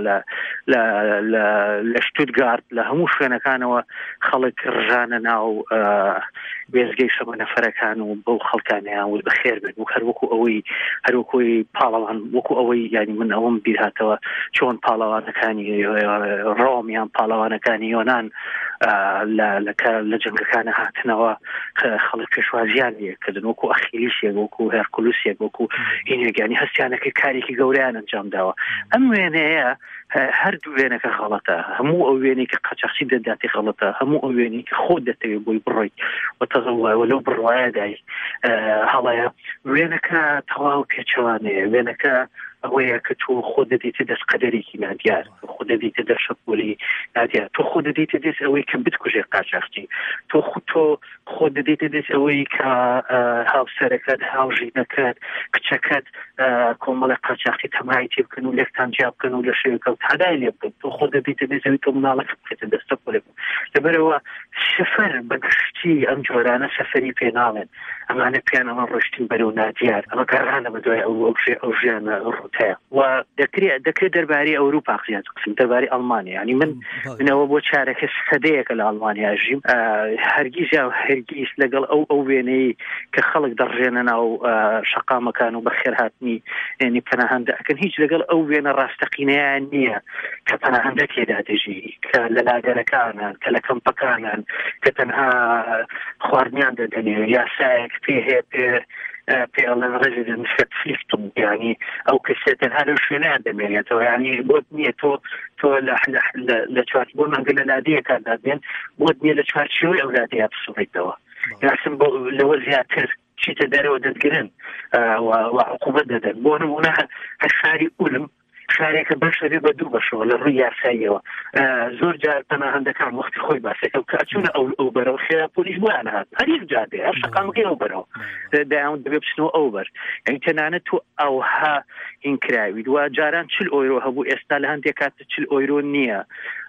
لە شتوتگارت، لە هەموو شوێنەکانەوە خەڵک ڕژانە ناو وێزگەی شەمە نەفەرەکان و بەو خەڵکانیان و بەخێر بن و هەروەکوی پاڵەوان وەکو ئەوەی ینی من ئەوم بیر هاتەوە چۆن پاڵەوانەکانی ڕۆمیان پاڵەوانەکانی یۆنان لە جەنگەکانە هاتنەوە خەڵک پێشوازیان لێکردن، وەکو ئەخیلیسێک، وەکو هێرکولوسێک، وەکو هینێکانی هەستیانەکە کارێکی گەورەیان ئەنجام داوە. ئەم وێنەیە هەردوو وێنەکە غەڵەتە، هەموو ئەو وێنەی کە قاچاقچی دەداتی غەڵەتە، هەموو ئەو وێنەی کە خۆت دەتەوێت بۆی بڕۆیت و تەزەوایەوە لەو بڕوایەدای هەڵەیە. وێنەکە تەواو پێچەوانەیە، وێنەکە ئەوەیە کە تۆ خۆ دەدەیتە دەست قەدەرێکی نادیار، خۆ دەدەیتە دەست شەپۆلی نادیار، تۆ خۆ دەدەیتە دەست ئەوەی کە بتکوژێ قاچاقچی، تۆ خۆ دەدەیتە دەست ئەوەی کە هاوسەرەکەت، هاوژینەکەت، کچەکەت کۆمەڵی قاچاقچی تەمای تێ بکەن و لێکتان جیا بکەن و لە شێوەکەوت هەدای لێ بکەن، تۆ خۆ دەدەیتە دەست ئەوەی تۆ مناڵەکە بکەیتە دەست شەپۆلی. لەبەرەوە سەفەر بەگشتی ئەم جۆرانە سەفەری پێ ناڵێن، ئەمانە پێیان ئەمە ڕۆشتین بەرەو نادیار، ئەمە گەڕانە بەدوای ئەو ژیانە ڕوتەیە. و دەکرێت دەربارەی ئەوروپا قسە بکەین، دەربارەی ئەڵمانیا. ینی منەوە بۆ چارەکە سەدەیەکە لە ئەڵمانیا ژیم، هەرگیز لەگەڵ ئەو وێنەی کە خەڵک دەڕژێنە ناو شەقامەکان و بەخێرهاتنی ینی پەناهەندە ئەکەن، هیچ لەگەڵ ئەو وێنە ڕاستەقینەیان نییە کە پەناهەندە تێدا دەژی، کە لە لاگەرەکانن، کە لە کەمپەکانن، کە تەنها خواردنیان دەدەنێ یاسایەک پێ هەیە پێڵەن ڕێزیدن فلیفتم، ینی ئەو کەسێت تەنها لەو شوێنیان دەمێنێتەوە، ینی بۆت نییە تۆ لە چوار بۆ مەنگە لە لادەیەکاندا بێن، بۆت نییە لە چوارچێوەی ئەو لادەیە بسوڕیتەوە، یاسم بۆ لەوە زیاتر چیتە دەرەوە دەتگرن و عقوبەت دەدەن. بۆ نمونە هەر شاری ئولم شارێکە بەشەبێ بە دوو بەشەوە لە ڕووی یاساییەوە، زۆر جار پەناهەندەکان وەختی خۆی باسەکە کە ئەچوونە ئەو بەرەو خێرا پۆلیس بۆیان هات هەر یەک جادێ هەر شەقامەکەی ئەو بەرەوە دایان دەبێ بچنەوە ئەو بەر، یعنی تەنانەت تۆ ئەوها ئینکراویت و جاران 40 ئۆیرۆ هەبوو، ئێستا لە هەندێک کاتە 40 ئۆیرۆ نییە.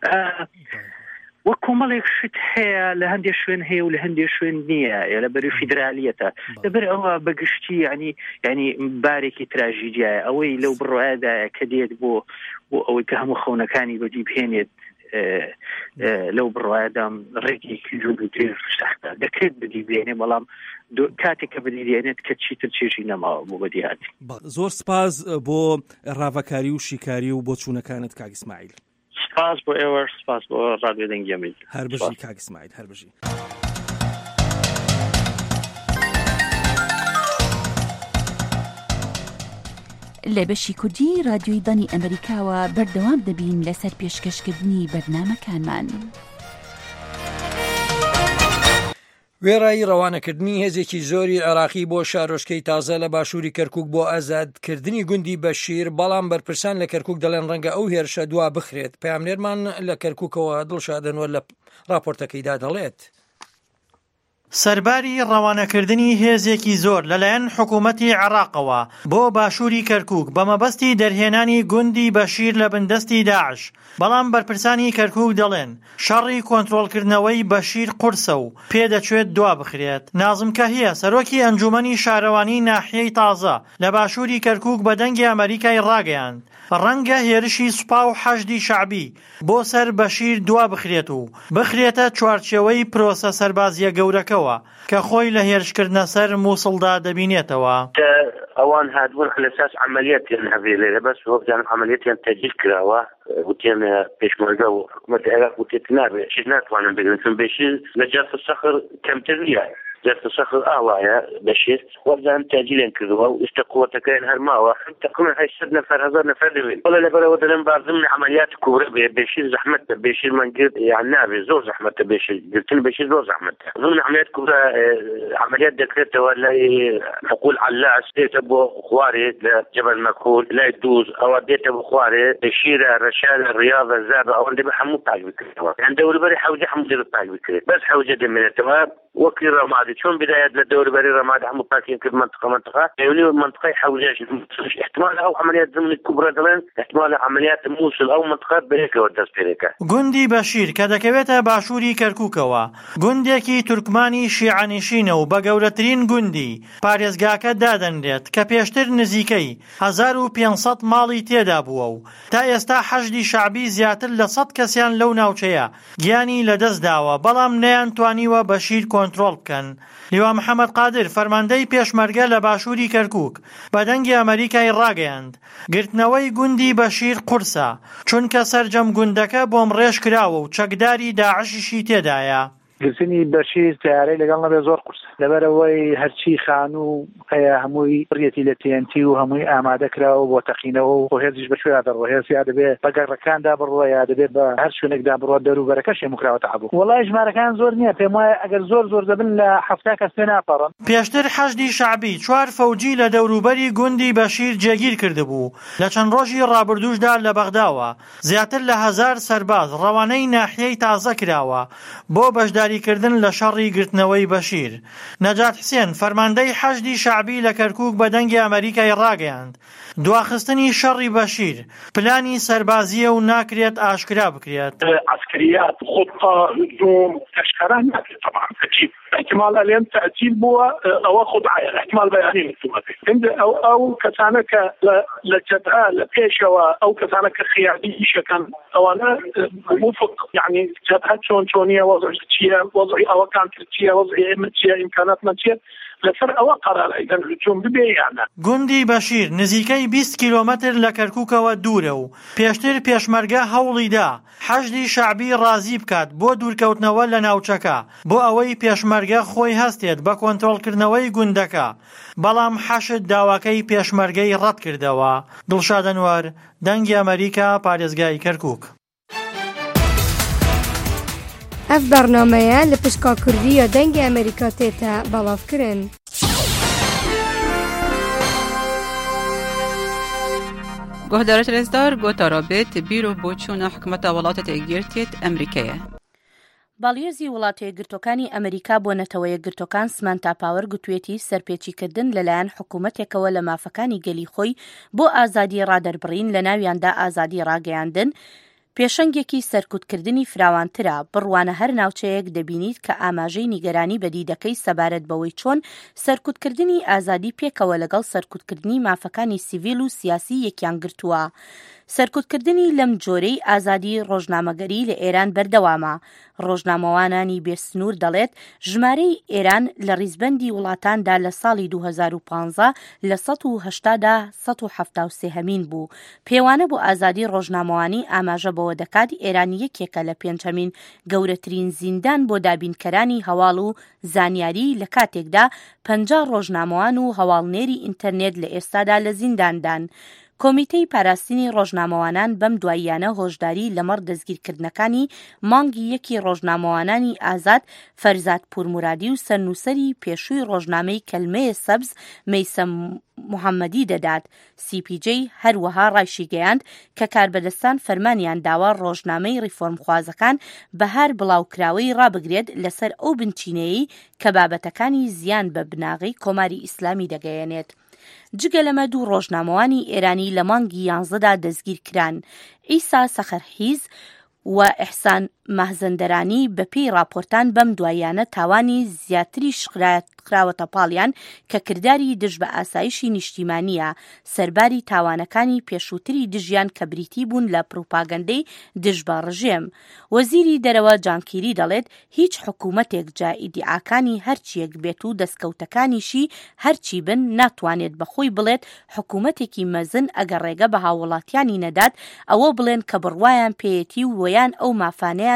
وە کۆمەڵێک شت هەیە لە هەندێک شوێن هەیە و لە هەندێک شوێن نییە، لە بەری فیدرالیەتە، لەبەر ئەوە بەگشتی ینی بارێکی تراژیدیایە ئەوەی لەو بڕوایەدایە کە دێت بۆ ئەوەی کە هەموو خەونەکانی بەدی بهێنێت لەو بڕوایەدام ڕێگێکی جوودێر سەختە دەکرێت بدی بێنێ، بەڵام کاتێک کە بدی دێنێت کە چیتر چێژی نەماوە بۆ بەدیهاتی. زۆر سپاس بۆ ڕاوەکاری و شیکاری و بۆ چوونەکانت کاک ئیسماعیل. سپاس بۆ ئێوە، سپاس بۆ ڕادیۆ دەنگی ئەمریکا. هەر بژی کاک ئیسماعیل، هەر بژی. لە بەشی کوردی رادیۆی دانی ئەمریکاوە بەردەوام دەبین لەسەر پێشکەشکردنی بەرنامەکانمان. وێڕایی ڕەوانەکردنی هێزێکی زۆری عێراقی بۆ شارۆچکەی تازە لە باشووری کەرکووک بۆ ئازادکردنی گوندی بەشیر، بەڵام بەرپرسان لە کەرکووک دەڵێن ڕەنگە ئەو هێرشە دوا بخرێت. پەیامنێرمان لە کەرکووکەوە دڵشادنەوە لە راپۆرتەکەیدا دەڵێت سەرباری ڕەوانەکردنی هێزێکی زۆر لەلایەن حکوومەتی عێراقەوە بۆ باشووری کەرکووک بە مەبەستی دەرهێنانی گوندی بەشیر لە بندەستی داعش، بەڵام بەرپرسانی کەرکووک دەڵێن شەڕی کۆنتڕۆڵکردنەوەی بەشیر قورسە و پێدەچێت دوا بخرێت. نازم کەهیە سەرۆکی ئەنجومەنی شارەوانی ناحیەی تازە لە باشووری کەرکووک بە دەنگی ئەمریکای ڕاگەیاند ڕەنگە هێرشی سوپا و حەشدی شەعبی بۆ سەر بەشیر دوا بخرێت و بخرێتە چوارچێوەی پرۆسە سەربازیە گەورەکەوە کە خۆی لە هێرشکردنە سەر مووسڵدا دەبینێتەوە. ئەوان هاتبوون خلەساس عملیاتیان هەبێ لێرە بەس وەبزانم عملیاتیان تەجیل کراوە وتیان پێشمەرگە و حکوومەتی عێراق وتێت نابێت چیز ناتوانن بگرن چون بەشیر لە جەرف سەخر کەمتر نییە زيادة الصخر أهوايا بشير وابدأ تأجيلين كذوا واستقوة كائن هرماوة تقريبا هاي 6 نفر 1000 نفر ولا لبلا ودلن بعض ضمن عمليات كبرى بشير زحمته بشير من قد يعني نابي زور زحمته بشير قلت له بشير زور زحمته ضمن عمليات كبرى عمليات دكرته ولا نقول علاش ديت أبو خواري لجبل مكحول لا يدوز أو ديت أبو خواري بشير الرشاد الرياضة الزابة أو اللي بحمود طاق بكرة يعني دوري بري حوجة حمود طاق بكرة بس حوجة من التواب وكيل رمادي شلون بداية للدوري بري رمادي حمود طاق يمكن منطقة يعني منطقة حوجة احتمال أو عمليات ضمن الكبرى دلن احتمال عمليات موصل أو منطقة بريكا ودرس بريكا گوندی بەشیر کە دەکەوێتە باشووری کەرکووکەوە گوندێکی تورکمانی شیعانیشینە و بە گەورەترین گوندی پارێزگاکە دادەنرێت کە پێشتر نزیکەی 1500 ماڵی تێدا بووە و تا ئێستا حەشدی شعبی زیاتر لە 100 کەسیان لەو ناوچەیە گیانی لەدەست داوە بەڵام نەیانتوانیوە بەشیر کۆنتڕۆڵ بکەن. لیوا محەممەد قادر فەرماندەی پێشمەرگە لە باشووری کەرکووک بە دەنگی ئەمریکای ڕاگەیاند گرتنەوەی گوندی بەشیر قورسە چونکە سەرجەم گوندەکە بۆم ڕێژ کراوە و چەکداری داعشیشی تێدایە. گرتنی بەشیر تیارەی لەگەڵ نەبێ زۆر قورس لەبەرەوەی هەرچی خان و هەیە هەمووی بڕیەتی لە TNT و هەمووی ئامادە کراوە بۆ تەقینەوە و هێزیش بەشوێ دەڕوە هێز یا دەبێت بە گەڕەکاندا بڕوە یا دەبێت بە هەر شوێنێکدا بڕوە دەروبەرەکەش هێموکراوەتە هەبوو. وەڵای ژمارەکان زۆر نییە پێم وایە ئەگەر زۆر دەبن لە 7 کەس پێ ناپەڕن. پێشتر حەشدی شعبی 4 فەوجی لە دەوروبەری گوندی بەشیر جێگیر کردبوو لە چەند ڕۆژی ڕابردووشدا لە بەغداوە زیاتر لە 1000 سەرباز ڕەوانەی ناحیەی تازە کراوە بۆ بەشداریکردن لە شەڕی گرتنەوەی بەشیر. نەجات حسێن فەرماندەی حەشدی شعبی لە کەرکووک بە دەنگی ئەمریکای ڕاگەیاند دواخستنی شەڕی بەشیر پلانی سەربازیە و ناکرێت ئاشکرا بکرێت. عسكريات خطة هجوم تشكران طبعا أكيد احتمال اليوم تأجيل بوا أو خدعة احتمال بياني مثل أو كسانك لجبهة لبيشة أو كسانك خيادي شكل أو أنا موفق يعني جبهة شونية وضعي أو كانت وضعي إمكانات منشية لەسەر ئەوە قەرار ئەیدەن هجوم ببێ یانە. گوندی بەشیر نزیکەی 20 کیلۆمەتر لە کەرکووکەوە دوورە و پێشتر پێشمەرگە هەوڵیدا حەشدی شعبی ڕازی بکات بۆ دوورکەوتنەوە لە ناوچەکە بۆ ئەوەی پێشمەرگە خۆی هەستێت بە کۆنتڕۆڵکردنەوەی گوندەکە بەڵام حەشد داواکەی پێشمەرگەی ڕەت کردەوە. دڵشاد ئەنوار دەنگی ئەمریکا پارێزگای کەرکووک. ئەف بەرنامەیە لە پشکا کوردیە دەنگی ئەمریکا تێتە بەڵاوکردن. گهدارت رزدار گوتا رابط بیرو بۆچوونە حکومەتە وڵاتە تێگیرتێت ئەمریکایە. باڵیۆزی وڵاتە یەکگرتوەکانی ئەمریکا بۆ نەتەوە یەکگرتوەکان سمانتا پاوەر گوتوێتی سەرپێچیکردن لەلایەن حکوومەتێکەوە لە مافەکانی گەلی خۆی بۆ ئازادی ڕادەربڕین لە ناویاندا ئازادی ڕاگەیاندن پێشەنگێکی سەرکوتکردنی فراوانترە بڕوانە هەر ناوچەیەک دەبینیت کە ئاماژەی نیگەرانی بەدیدەکەی سەبارەت بەوەی چۆن سەرکوتکردنی ئازادی پێکەوە لەگەڵ سەرکوتکردنی مافەکانی سیڤیل و سیاسی یەکیان گرتووە. سەرکوتکردنی لەم جۆرەی ئازادی ڕۆژنامەگەری لە ئێران بەردەوامە. ڕۆژنامەوانانی بێسنوور دەڵێت ژمارەی ئێران لە ڕیزبەندی وڵاتاندا لە ساڵی 2015 لە 180دا 173 بوو. پێوانە بۆ ئازادی ڕۆژنامەوانی ئاماژە بەوە دەکات ئێران یەکێکە لە 5مین گەورەترین زیندان بۆ دابینکەرانی هەواڵ و زانیاری لە کاتێکدا 50 ڕۆژنامەوان و هەواڵنێری ئینتەرنێت لە ئێستادا لە زینداندان. کۆمیتەی پاراستنی ڕۆژنامەوانان بەم دواییانە هۆشداری لەمەڕ دەستگیرکردنەکانی مانگی یەکی ڕۆژنامەوانانی ئازاد فەرزاد پورمورادی و سەرنووسەری پێشووی ڕۆژنامەی کەلمەیە سەبز مەیسەم محەممەدی دەدات. CPJ هەروەها ڕایشیگەیاند کە کاربەدەستان فەرمانیان داوا ڕۆژنامەی ڕیفۆرمخوازەکان بەهار بڵاوکراوەی ڕابگرێت لەسەر ئەو بنچینەیەی کە بابەتەکانی زیان بە بناغی کۆماری ئیسلامی دەگەیەنێت. جگە لەمە دوو ڕۆژنامەوانی ئێرانی لە مانگی 11دا دەستگیر کران. ئیسا سەخەرحیز و ئیحسان مەهزەندەرانی بەپێی راپۆرتان بەم دواییانە تاوانی زیاتری خراوەتە پاڵیان کە کردداری دژ بە ئاسایشی نیشتیمانیە سەرباری تاوانەکانی پێشووتری دژیان کە بریتی بوون لە پروپاگەندەی دژ بە ڕژێم. وەزیری دەرەوە جانکیری دەڵێت هیچ حکوومەتێک جا ئیدعاکانی هەرچیەک بێت و دەستکەوتەکانیشی هەرچی بن ناتوانێت بەخۆی بڵێت حکوومەتێکی مەزن ئەگەر ڕێگە بە هاوڵاتیانی نەدات ئەوە بڵێن کە بڕوایان پێیەتی و وەیان ئەو مافانەیان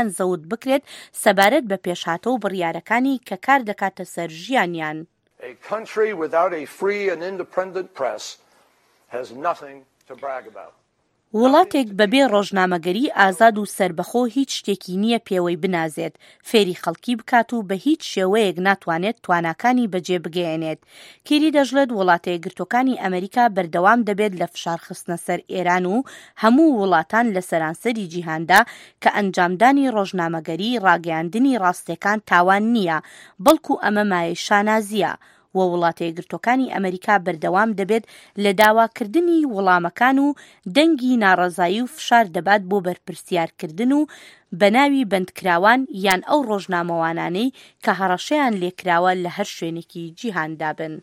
هەمویان زەوت بکرێت سەبارەت بە پێشهاتە و بڕیارەکانی کە کار دەکاتە سەر ژیانیان. A country without a free and independent press has nothing to brag about. وڵاتێک بەبێ ڕۆژنامەگەری ئازاد و سربەخۆ هیچ شتێکی نییە پێوەی بنازێت، فێری خەڵکی بکات و بە هیچ شێوەیەک ناتوانێت تواناکانی بەجێ بگەێنێت. کێری دەژڵێت وڵاتە یەکگرتووەکانی ئەمریکا بەردەوام دەبێت لە فشارخستنە سەر ئێران و هەموو وڵاتان لە سەرانسەری جیهاندا کە ئەنجامدانی ڕۆژنامەگەری ڕاگەیاندنی ڕاستیەکان تاوان نییە، بەڵکو ئەمە مایە شانازیە. و وڵاتە یەکگرتووەکانی ئەمریکا بەردەوام دەبێت لە داواکردنی وەڵامەکان و دەنگی ناڕەزایی و فشار دەبات بۆ بەرپرسیارکردن و بە ناوی بەندکراوان یان ئەو ڕۆژنامەوانانەی کە هەڕەشەیان لێکراوە لە هەر شوێنێکی جیهاندا بن.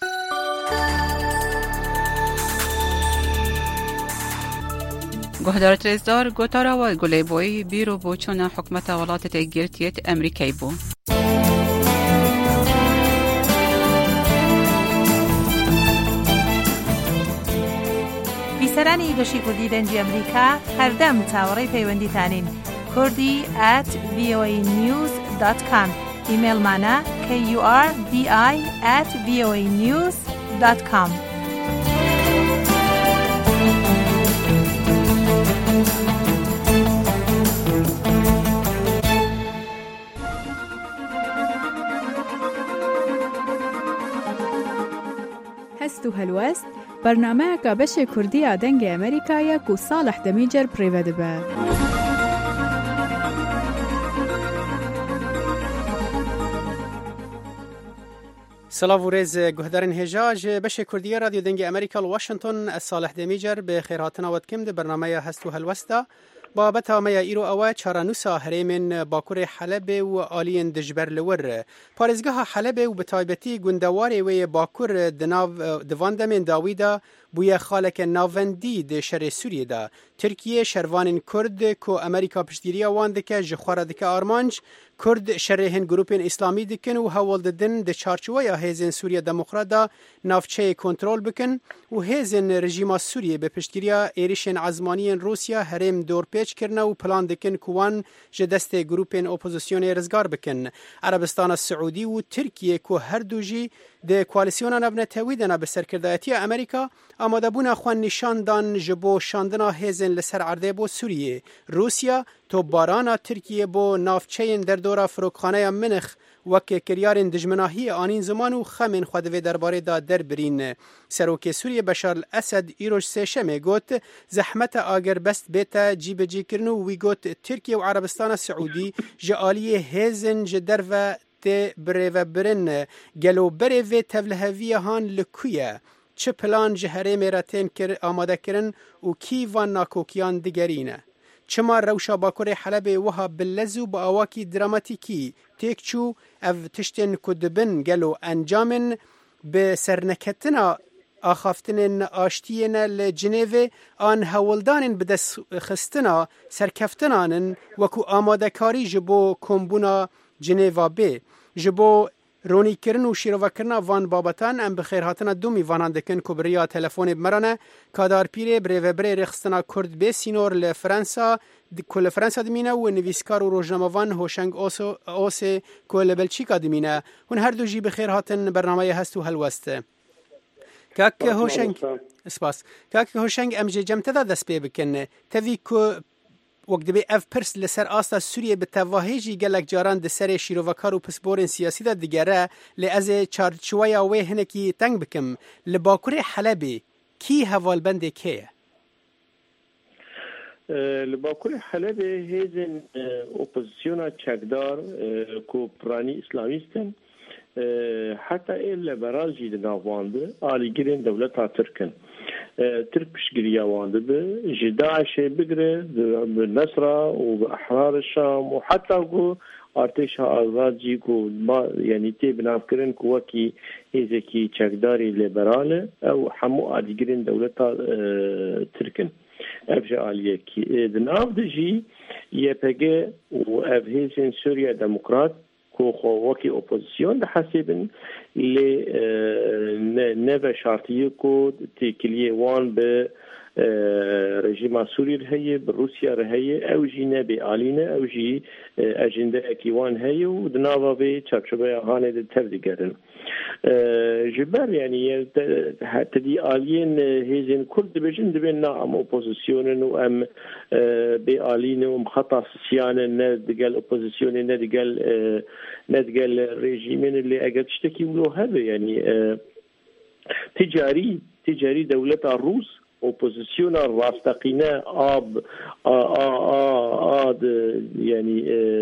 گۆهدارە رێزدار گۆتاراوە گولەی بۆی بیرۆ بۆ چۆنە حکومەتە وڵاتە تێگرتیێت ئەمریکای بوو. بیسەرانی گەشی کوردی دەنجی ئەمریکا هەردەم چاوەڕێی پەیوەندیتانین. kurdi@voanews.com ئیمێلمانە kurdi@voanews.com. هەست و هەلوەست بەرنامەیەکە بەشێ کوردیە دەنگی ئەمریکایەک و ساڵح دەمیجەر پڕێوە دەبە. سلااو و ڕێز گوهدارن هێژاژ بەشێ کوردیە رادیۆ دەنگی ئەمریکا لە واشنگتن ساڵح دەمیجەر بە خێرهاتنەوەت کەم دە بەرنامەیە هەست و هەلوەستە بابەتامەیە ئیرۆ ئەوە چارەنووسا هەرێمن باکوڕی حەلەبێ و ئالیên دژبەر لەوەر پارێزگەها حەلەبێ و بە تایبەتی گوندەوارێ وێ باکوور دڤان دەمێن داویدا بووە خالێکە ناوەندی د شەرێ سووریەدا تورکیە شەروانên کورد کو ئەمریکا پشتگیریya wan dike ji xwe re dike armanc Kurd şerrehên grûpên İslamî dikin û hewl didin di çarçoveya hêzên Sûriya Demokrat da navçeyê kontrol bikin û hêzên rejîma Sûriyê bi piştgiriya êrişên ezmaniyên Rûsya herêm dorpêç kirine û plan dikin ku wan ji destê grûpên opozisyonê rizgar bikin. Erebistana Siûdî û Tirkiye ku her du jî di koalisyona navnetewî de bi serkirdayetiya Amerîka amadebûna xwe nîşan dan ji bo şandina hêzên li ser erdê bo Sûriyê. Rûsya topbarana Tirkiye bo navçeyên derdora firokxaneya Minix wekê kiryarên dijminahiyê anîn ziman û xemên xwe divê derbarê da derbirîn. Serokê Sûriye Beşar el-Esed îroj sêşemê got zehmeta agerbest bête cîbicîkirin û wî got Tirkiye û Erebistana Siûdî ji aliyê hêzin ji derve tê birêvebirin gelo berê vê tevliheviyahan li ku ye. Çi plan ji herêmê re tên amadekirin û kî van nakokiyan digerîne. Çima rewşa Bakurê Helebê wiha bi lez û bi awakî dramatîkî têk çû ev tiştên ku dibin gelo encamên bi serneketina axaftinên aştiyê li Cinêvê an hewildanên bi destxistina serkeftinan wekû amadekarî ji bo kombûna Cinêva bê. Ji bo ronîkirin û şîrovekirina van babetan em bi xêrhatina du mîvanan dikin ku biriya telefonê bimerane Kadarpîrê birêveberê rêxistina Kurd bê sînor li Fransa ku li Fransa dimîne û nivîskar û rojnamevan Hoşeng Osê ku li Belçîka dimîne. Hûn her du jî bi xêr hatin bernameyê hest û helwest. Kak Hoşeng spas. Kak Hoşeng em jê cem te da dest pê bikin. Tevî ku وەک دەبێ ئەv پرس لەسەر ئاستا سووریە بە تەواهێژی گەلک جاران دەسەرێ شیرۆڤەکار و پسپۆرên سیاسیدا دیگەرە لێ ئەزێ چارچوەیە وێ هەنێکی تەنگ بکەم لە باکوورێ حەلەبێ کی هەڤالبەندێک هەیە؟ li Bakurê Helebê hêzên opozisyona çekdar ku piranî îslamîstin heta ê leberal jî di nav de alîgirên dewleta Tirkin. Türk piştgiriya wan dibe ji Daişê bigire bi Nesra û bi Ehrar Şam û heta ku artêşa azad jî ku yanî tê binavkirin ku wekî hêzekî çekdarî liberal e ew hemû alîgirên dewleta Tirkin. Ev ji aliyekî di nav de jî YPG û ev hêzên Sûriya Demokrat ku xwe wekî opozisyon dihesibin lê neve şartiyê ku têkiliyê wan bi رژیم سوری هي بروسيا هي او جي نبي علينا او جي اجنده كيوان هي ودناوا بي تشابشبه هانه تفديقرن جبر يعني حتى دي آلين هيزن كل دبجن دبنا ام اوبوزيسيون وام بآلين ومخطط سيان ندقل اوبوزيسيون ندقل ريجيمين اللي اجت تشتكي له هذا يعني تجاري دولة الروس اوبوزيسيون راستقينا يعني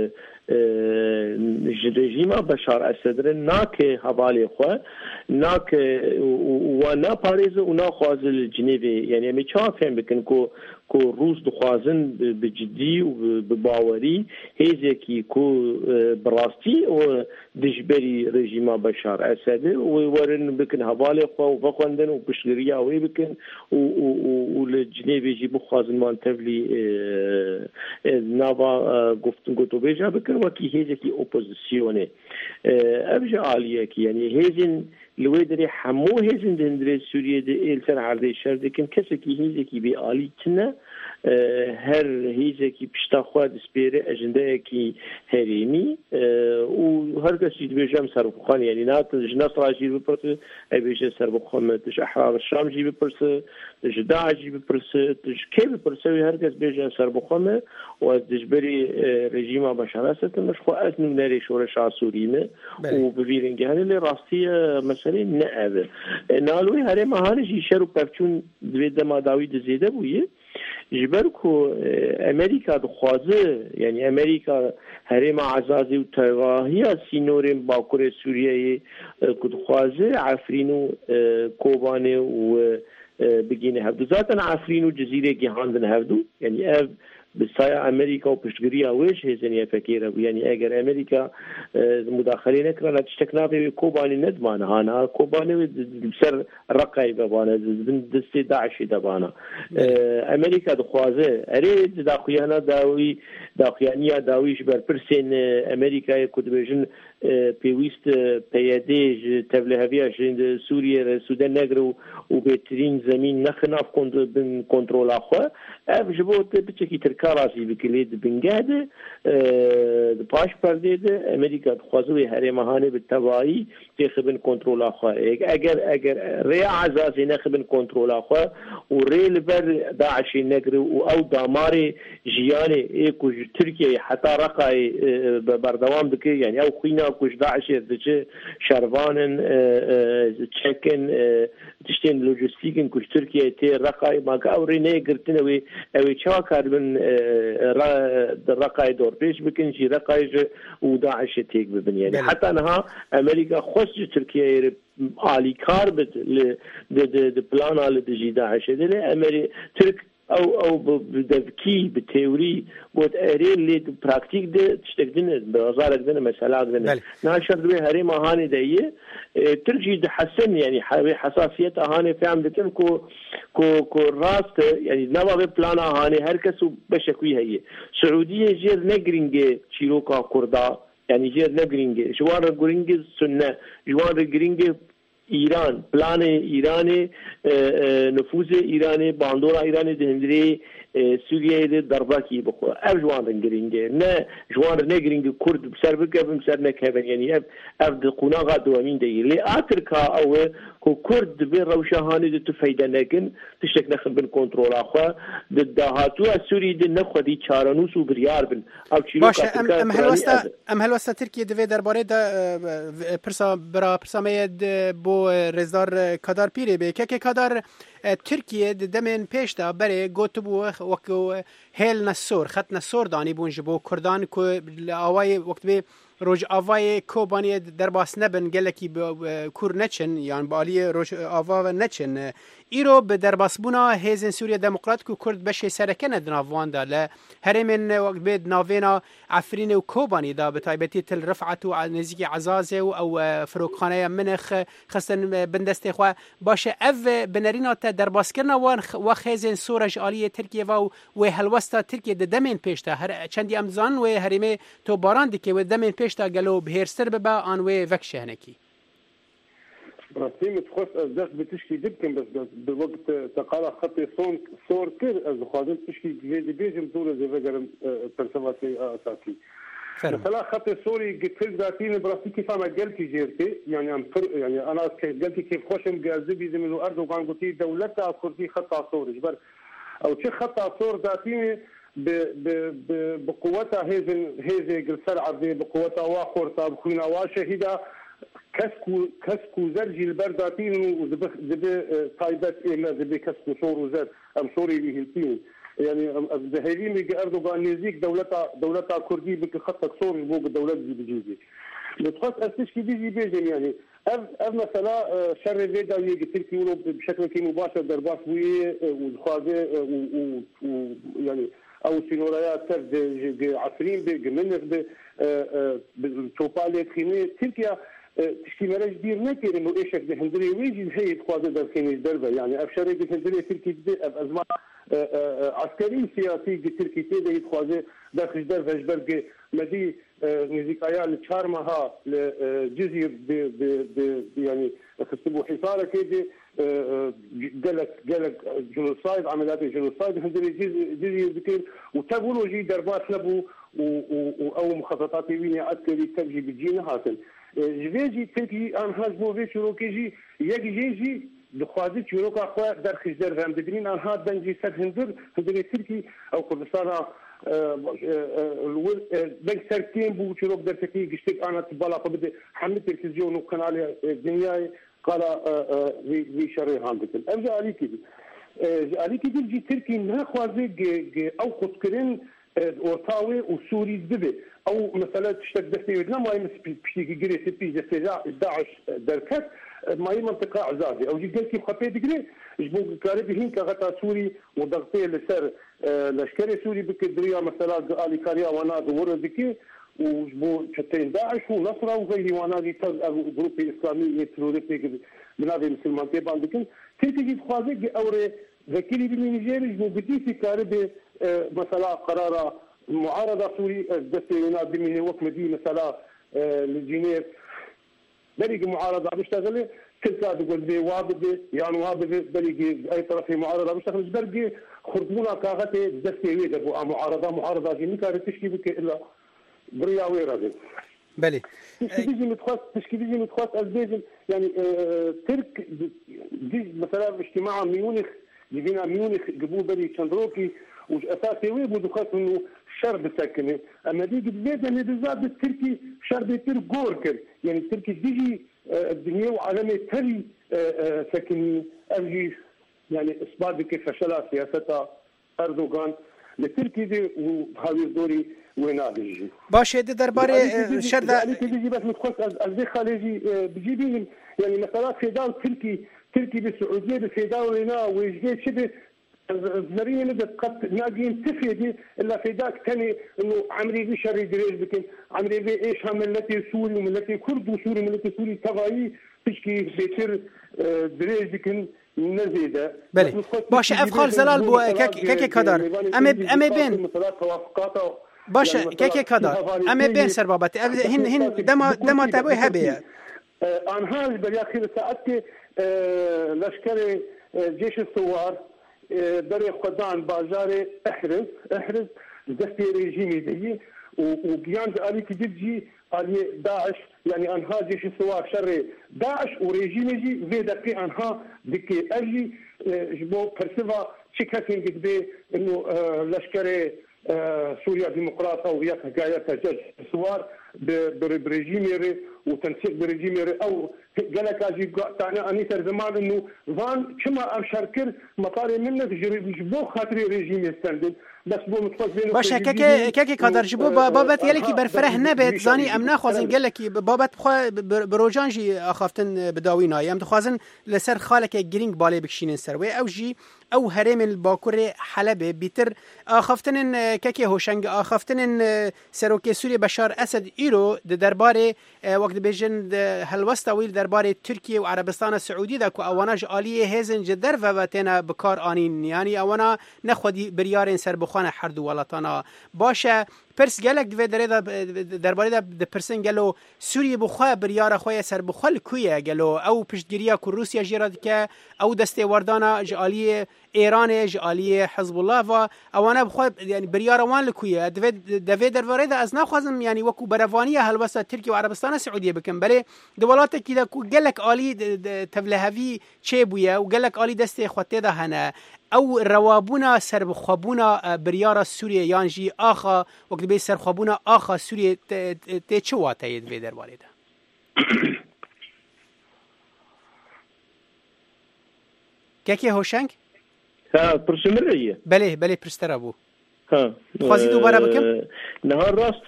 رژیم بشار اسد ناک حوالی خو ناک و نا پاریز و نا خوازل جنیوی یعنی امی چا فهم بکن کو روس دخوازن بجدی و بباوری هیزی کی کو براستی و دجبری رژیم بشار اسد و ورن بکن حوالی خو و بخوندن و بشگریا وی بکن و لجنیوی جی بخوازن مان تفلی نوا گفتن گوتو بیجا بکن وكي هيزكي اوبوزيسيوني ابجا عاليه كي يعني هيزن لويدري حمو هيزن دندري سوريا دي التر عرضي شر كان كسكي هيزكي بي عاليتنا هر هيزكي بشتاخوا دسبيري اجنده كي هريمي وهر كسي بيجام سربخان يعني نات جناس راجي ببرس اي بيجا سربخان تش احرار الشام جي ببرس تش داعش جي ببرس تش كي ببرس هر كس بيجا سربخان ودجبري رژیم بشارست مش خو از نمری شورش سوریه و ببینن که هلی راستی مسئله نه نالوی هر مهارش شروع پفچون دوید ماداوی دزیده بویه جبر کو امریکا دخوازه یعنی امریکا هر ما عزازی و تواهی سینوریم باکور سوریه کدخوازه عفرینو کوبانه و بگینه هفدو ذاتن عفرینو جزیره گهاندن هفدو یعنی اف بسايا أمريكا وبشتغريها ويش هزني فكيرة يعني أجر أمريكا مداخلين كنا لا تشتكنا في كوباني ندمان هانا كوباني بسر رقاي ببانا دست داعش دبانا أمريكا دخوازه أريد داخيانا داخيانيا داويش بربرسين أمريكا كتبجن بيويست بياديج تبلهفيا جند سوريا السودان نجرو وبيترين زمين نخناف بن كنترول أخوة أفجبوت بتشكي تركاراسي بكليد بنجاده باش برديده أمريكا تخوازوي هرمهاني بالتبعي تخبن كنترول أخوة أجر ريا عزازي نخبن كنترول أخوة وريل بر داعش نجرو أو دماري جياني إيكو تركيا حتى رقاي بردوام بكي يعني أو خينا كوش داعش يدش شربانن تشكن تشتين لوجستيكن كوش تركيا تي رقاي ما كأوريني قرتنوي أوي شاكر من رقاي دور بيش بكن شي رقاي وداعش تيك ببن يعني حتى أنها أمريكا خص تركيا عالي كاربت د بلان على دجي داعش ده أمريكا ترك او بدفكي بالتيوري بود اري اللي براكتيك ده تشتغدن بوزارة دنا مسألة دنا ناشر دوي هري ما هاني دايه ترجي تحسن يعني حساسية هاني فهم دكم كو راست يعني نوا بلان هاني هركس بشكوي هي سعودية جير نجرينج شيروكا كردا يعني جير نجرينج جوار جرينج سنة جوار جرينج ایران پلان ایران نفوذ ایران باندورا ایران دهندری سوریه ده درباکی بخو اف جوان رنگرینگه نه جوان رنگرینگه کرد بسر بکبم سر نکبن یعنی اف ده قناغا دوامین دی لی آترکا او کو کرد به روشهانی ده تفیده نکن تشتک نخن بن کنترول آخوا ده دهاتو سوری ده نخودی چارانوس و بریار بن او چیلو ام هلوستا ترکیه دوی درباره ده پرسا مید بو رزدار کادار پیره به که کادار ترکیه دمن پیش دا بره گوتبو وکو هیل نسور خط نسور دانی بونج بو کردان کو آوای وقت به روج آوای کوبانی درباس نبن گلکی کور نچن یعنی بالی روج آوا نچن ایرو به درباس بونا هیزن سوریه دموکرات کو کرد بشه سرکنه دناوان دا ل هرمن وقت به ناوینا عفرین و کوبانی دا به تایبتی تل رفعت و نزیک عزازه او فروخانه منخ خصن بندست خو باشه اف بنرینا تا درباس کرنا و خیزن سورج عالی ترکیه و هلوستا ترکیه د دمن پیشتا هر چندی امزان و هرمه تو باران دکه و دمن پیشتا گلو بهرستر به آن و وکشه هنکی براسي متخص از دست بتشكي دبكن بس بوقت تقال خطي صور كر از خادم تشكي جدي بيجم دور زي فجر ترسماتي اساسي مثلا خطي سوري قلت ذاتين براسي كيف ما قلتي جيرتي يعني انا قلتي كيف خوشم جاذبي زي من اردوغان قلتي دولتها كردي خط سوري جبر او شي خط صور ذاتي بقوتها هذه قلت عربي بقوتها واخورتها بخونا واشهيدا كسكو زرجي البرداتين وزب طايبات إما زب كسكو صور وزاد أم صوري بهلتين يعني الزهيرين يجي أردوغان نزيك دولتا كردي بك خطك صور بو بالدولة دي بجيبي بتخص أستشكي بيجي يعني مثلا شر الريدا يجي تركي ولو بشكل كي مباشر درباس ويه وخاذه يعني او سينوريات ترد عفرين بمنغ بالتوبالي خيني تركيا تشكي مراج دير نكير انه ايش ده هندري ويجي هي تخاذ درخيني دربه يعني افشاري دي هندري تركي ازمان عسكري سياسي تركي تيدا يتخاذ داخل دربه جبرق مدي نزيكايا لتشارمها لجزير يعني خصبوا حصاره كده قالك جنوسايد عمليات الجنوسايد هندري جزير ذكر وتقولوا جي دربات نبو او مخططات وين عسكري تجي بتجينا هاتن جويجي تركي انها بو شروع كيجي يجي دخوازي شروع اخوا در خجر هم بدرين انها دنجي سد هندري تركي او كردستان بنك سرتين بو شروع در تركي قشتك انا تبالا قبل حمل تلفزيون وقناه الدنيا قال في شرير هاندكن ارجع عليك دي تركي ما خوازي او خدكرين اورتاوي وسوري دبي او مثلا تشتك دستي ما يمس بشي جري سبي داعش دركت ما هي منطقه عزازي او قال كيف خطي دغري جبو كاربي هين كغتا سوري وضغطي لسر لشكري سوري بكدريا مثلا الي كاريا وانا دور دكي وجبو تشتين داعش ونصره وغيري وانا دي جروب اسلامي تروريتي بنادي مسلمان تبع دكن تيجي تخازي اوري ذكري بالنيجيري جبو بدي في كاربي مثلا قرار معارضه سوري دستينا بمن وقت مدي مثلا لجنيف بريق معارضه بيشتغل تلقى تقول بي وابد يعني وابد بريق اي طرف معارضه بيشتغل برقي خرطونا كاغتي دستي ابو معارضه جني كانت تشكي بك الا بريا ويرادي بله تشكيلي متخصص البيزن يعني ترك دي مثلا اجتماع ميونخ جبنا ميونخ جابوا بري تشاندروكي واساسي ويبو دخلت انه شرب ساكنه اما دي بالذات اللي بالذات التركي شرب ترك جوركر يعني التركي بيجي الدنيا وعالمي تري ساكنين ارجي يعني اثبات كيف فشل سياسه اردوغان التركي دي وهذه الدوري وين بيجي باشه دي درباري شرده بيجي بس متخصص الزي خارجي بيجي يعني مثلا فيدان تركي بالسعوديه بفيدان هنا ويجي شبه الزرينه اللي قد ناقين تفيدي الا في ذاك ثاني انه عمري بي شري دريج بكن عمري بي ايش هم ملتي سوري وملتي كرد وسوري ملتي سوري تغاي تشكي بيتر دريج بكن نزيده بله باشه افخال زلال بو كيكي كدر امي بين باشه كيكي كدر امي بين سربابتي هن دما تابوي هبيه انها بالاخير ساعتي لشكري جيش الثوار دري خدان بازار احرز دستي ريجيمي دي وقيام عليك جدجي علي داعش يعني انها جيش الثوار شر داعش وريجيمي جي في دقي انها دكي اجي جبو برسيفا شيكاتين قد انه لشكري سوريا ديمقراطيه وهي حكايه جيش الثوار بريجيمي وتنسيق بريجيمي او قالك اجي تاع اني زمان انه فان كما اشركر مطاري منك جبو خاطري ريجيم يستندد بس بو متفضل باشه كيكي قدر جبو بابت يلكي برفره نبت زاني ام ناخذن قال لك بابت بروجانجي اخافتن بداوينا يم تخازن لسر خالك جرينج بالي بكشين سروي او جي او هرم الباكور حلب بيتر اخافتن كيكي هوشنگ اخافتن سروكي سوري بشار اسد ايرو درباره وقت بيجن هلوستا ويل درباره تركيا وعربستان السعودي ذاك اواناج عاليه هزن جدر وتنا بكار انين يعني اوانا نخدي بريارين سر بخوانه هر دو ولاتانا باشه پرس گلک دوی درباره د پرسن گلو سوریه بخوا بریاره خواه سر بخوال کویه گلو او پشتگیریه که روسیا جیراد که او دسته وردانه جعالی ایران جعالی حزب الله و اوانه بخوا یعنی بریاره وان لکویه دوی درباره ده از نخوازم یعنی وکو بروانیه هلوسته ترکیه و عربستان سعودیه بکن بله دولات که ده گلک آلی تبلهوی چه بویه و گلک آلی دسته خواته ده هنه او روابونا سربخوابونا بریارا سوریه یانجی آخا وقت بی سرخوابونا آخا سوریه تی چه واته دوی درباره ده؟ که هوشنگ؟ ها پرسمریه بله پرستر ابو ها خواستی دوباره بکم؟ نهار راست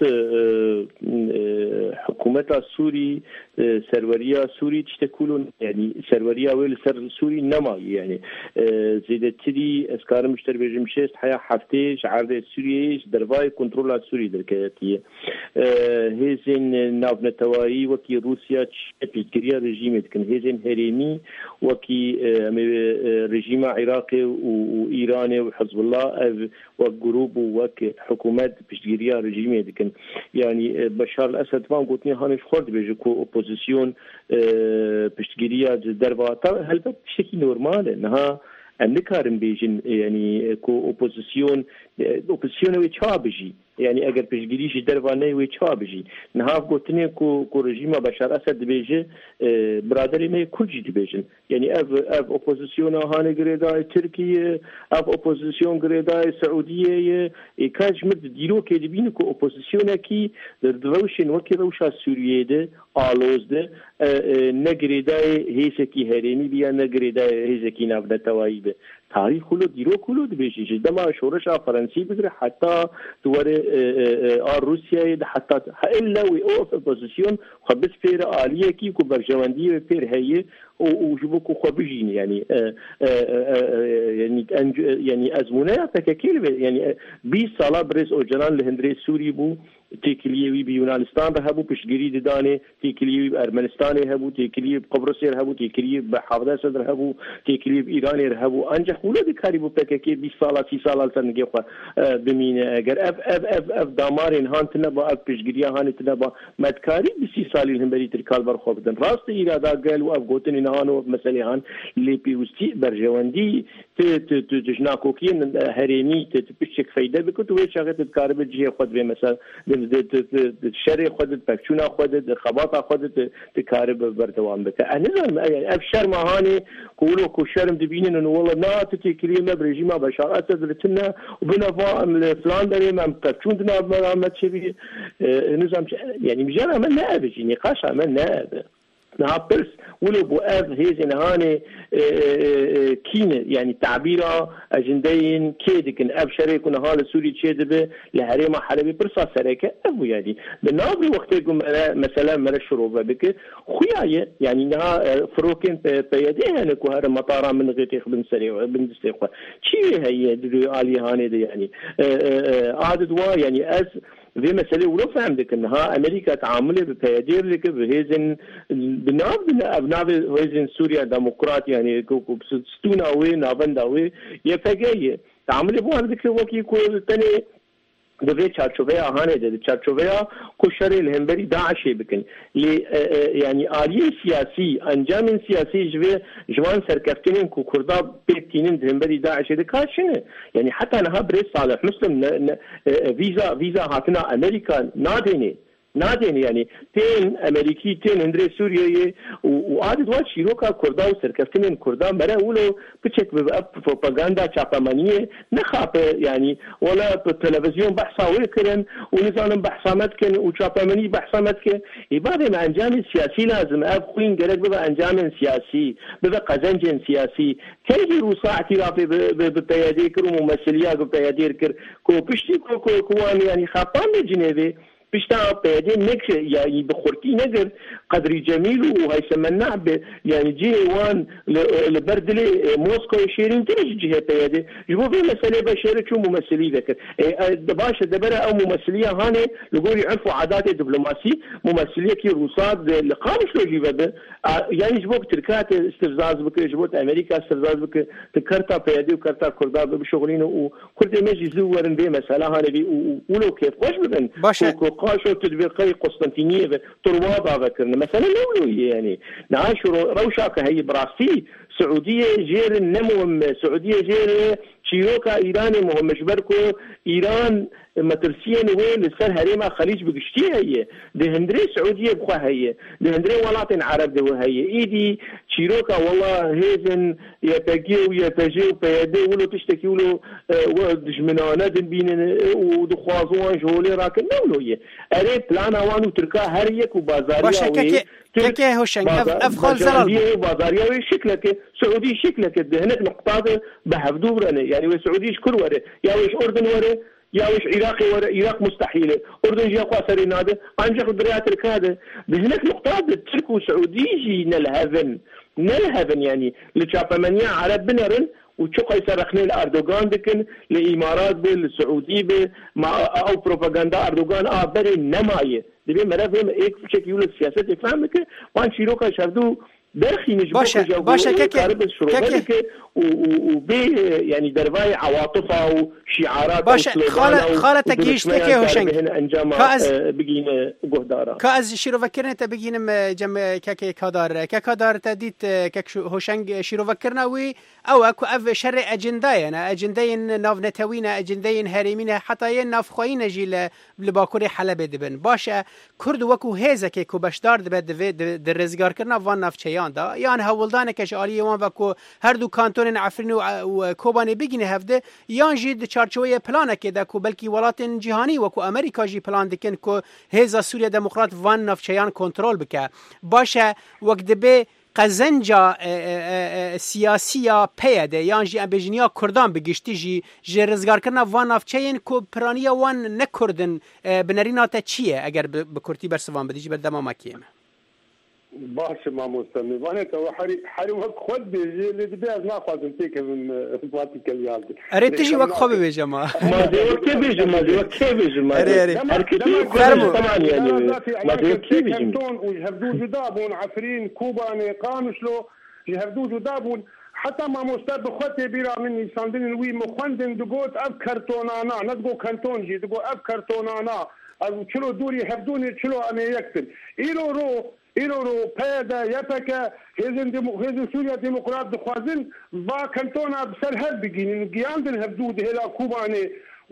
حکومت سوری سروریا سوری تشتكلون يعني سروريا ويل سر سوري نما يعني زيدتري اسكار مشتر بجمشيس حياه حفتيش عرض سوريا درفاي كنترول سوري دركاتيه هيزن ناف نتواري وكي روسيا تشكيريا ريجيم كان هيزن هريمي وكي ريجيم عراقي وايراني وحزب الله وجروب وك حكومات بشكيريا ريجيم كان يعني بشار الاسد فان قلتني هانش خرد بيجكو اوبوزيسيون پشتگیریه درباره هلبت شيء نورمال انها نكارن بيجن يعني كو اوبوزيسيون وي تشابجي يعني اگر پشتگیریش دربانه وی چابجی نهاف گوتنی کو رژیم بشار اسد بیجه برادری می کلجی بیجن يعني اف اوبوزيسيون هانه گریدای ترکیه اف اوبوزيسيون گریدای سعودیه اکاج مد دیرو که دبین کو اوبوزيسيون کی دروشن وکی روشا سوریه ده آلوز ده نگریدای هیسکی هرمی بیا نگریدای هیسکی نافده توایبه تاریخ كله ديرو كله دبيجي جدما شورشا فرنسي بقدر حتى دوار روسيا حتى الا ويقف بوزيشن خبز فير عاليه كي كو برجواندي فير هي وجبوكو خبجين يعني يعني ازمونه تككيل يعني 20 سال بريز اوجران لهندري سوري بو تيكليوي بيونانستان بهبو بشجري دانه تيكليوي بارمنستان هبو تيكليوي بقبرص هبو تيكليوي بحافظه صدر هبو تيكليوي بايران هبو انجح ولد كاري بو بككي 20 سال 30 سال تنجي بمين اگر اف دامارين هانتنا با اف بشجري هانتنا با مدكاري 20 سال الهمبري تركال برخوبدن راست اراده قال واف غوتن نهانو مساله هان اللي بيوستي برجواندي تجناكوكين هريمي تبشك فايده بكت وي شغله تكارب جي خد بمثلا الشري خدت بكشونا خدت خباطه خدت تكارب بردوام بك انا يعني ابشر ما هاني قولوا كو شرم دبينين انه والله نات تكريمه برجيمه بشار اسد لتنا وبنفا فلان دري ما بكشوندنا ما تشبي نظام يعني مجال عملنا ابي نقاش عملنا نابرس ولو بؤاف هيزن هاني كين يعني تعبيرا اجندين كيدكن ابشري كنا هال سوري تشيدبه لهريما حلبي برصا سركه ابو يعني بالنابري وقتكم مثلا مر الشروبه بك خويا يعني نها فروكن بيديها نكو هذا مطار من غيتيخ بن سريع بن دستيخ شي هي علي هاني دي يعني عادت وا يعني از في مسألة ولو فهمتك انها امريكا تعامله ببيادير لك بهيزن بناب هيزن سوريا ديمقراطي يعني ستونا وي نابندا وي يفقيه تعامله بو هذيك وكي كل تاني دبي چارچوبه هانه ده چارچوبه کوشری الهمبری داعش بکن يعني آلية سياسي انجام سياسي جوان سركفتين كو كردا بيتينين الهمبری داعش ده كاشنه يعني حتى نها بريس صالح مسلم فيزا هاتنا امريكا نادين يعني تين امريكي تين هندري سوريا وعادت واحد شيروكا كردا وسركفتين كردا مرة ولو بتشك بروباغندا شاقمانية نخاف يعني ولا بالتلفزيون بحثا ويكرن ونظام بحثامات كن وشاقماني بحثامات كن يبقى مع انجام سياسي لازم ابخوين قالك بقى انجام سياسي بقى قزنجن سياسي كي روسا اعترافي ببيادير وممثليات ببيادير كو بشتي كوان يعني خاطان جنيفي بيشتغل بيدين نكش يعني بخورتي نقر قدري جميل وهيسمنا يعني جي وان لبردلي موسكو يشيرين تريج جهة بيدي جبوا في مسألة بشيرة شو ممثلي ذكر دباشة دبرة أو ممثلية هاني لقول يعرفوا عادات دبلوماسي ممثلية كي روساد لقامش لو جيبه يعني جبوك تركات استفزاز بك جبوت أمريكا استفزاز بك تكرتا بيدي وكرتا كرداد بشغلين وكرد مجي زورن بي مسألة هاني ولو كيف وش بدن وقاشو تدبيقي قسطنطينية ترواضا ذكرنا مثلا لولو يعني نعاش روشاك هي براسي سعودية جير النمو سعودية جير شيوكا إيراني مهم مشبركو إيران مترسيين وين لسر هريمة خليج بقشتي هي دهندري سعودية بخوا هي دهندري ولاطن عرب ده هي إيدي شيروكا والله هيزن يتجيو يتجيو بيدي ولو تشتكي ولو دجمنانا دنبين ودخوازوان جولي راكن نولو هي أريد بلانا وانو تركا هريك وبازاريا كي هوشنگ افخال زلال بازاريا شكلك سعودي شكلك دهنك نقطة بحفدو برنه يعني وسعودي شكر وره يا وش أردن وره يا وش عراقي وره عراق مستحيلة أردن جي أقوى سرين هذا أنجح بريات الكادة بهناك نقطة ترك وسعودي جي نلهفن يعني لشافمانيا عرب بنرن وشقا يسرخني الأردوغان دكن لإمارات بالسعودية أو بروباغندا أردوغان بري نماية دبي مرافهم إيك بشكل يقول السياسة يفهمك وان شيروكا شافدو داخل نجبوك باشا كيكي وبي يعني درباي عواطفها وشعارات باشا خالة تجيشتك يا هوشنگ كاز بقينا قهدارا كاز شيرو فكرنا تبقينا جم كاكادار تديت كاك هوشنگ شيرو فكرنا وي او اكو اف شر اجندين ناف نتوينا اجندين هريمينا حتى يناف خوينا جيل لباكوري حلب دبن باشا كرد وكو هيزك كو بشدار دبد در رزگار کرنا وان ناف چيان دا يعني هولدان كش آليه وان وكو هر دو كانتون عفرين وكوباني بيجيني هفده يان جيد چارچوية پلانه كده كو بلكي ولات جهاني وكو امريكا جي پلان دكن كو هيزا سوريا ديمقراط وان ناف چيان كنترول بك باشا وقت دبي قزنجا سیاسیا پیاده یان جی امبیجنیا کردان بگشتی جی رزگار کرنا وان افچین کو پرانیا وان نکردن بنرینات چیه اگر بکرتی برسوان بدیجی بردما مکیم باش ما مستمع وانا تو حري وقت خد بيجي اللي بدي ما اخذ انتك من فاتي كليال اريد تجي وقت خو بيجي ما دي وقت بيجي ما اري فرمو طبعا يعني ما دي وقت بيجي كانتون ويهبدوا جدابون عفرين كوباني قانشلو يهبدوا جدابون حتى ما مستد خطي بيرا مني ساندين وي مخندن دغوت اب كرتونانا ندغو كانتون جي دغو اب كرتونانا او چلو دوري هبدوني چلو انا يكتل ایرو پیدا یپکه هزن سوریا دموکرات دخوازن با کانتونا بسر هر بگینن گیاندن هبدود هلا کوبانه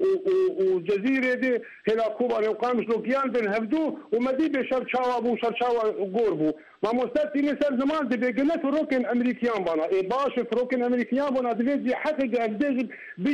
وجزيره دي هلا كوبا وقامش لو جياندن هبدو ومدي بشر شاوا ابو شر شاوا غوربو ما مستاتي مثل زمان دي بيجنت روكن امريكيان بانا اي باش روكن امريكيان بانا دي حقق قديش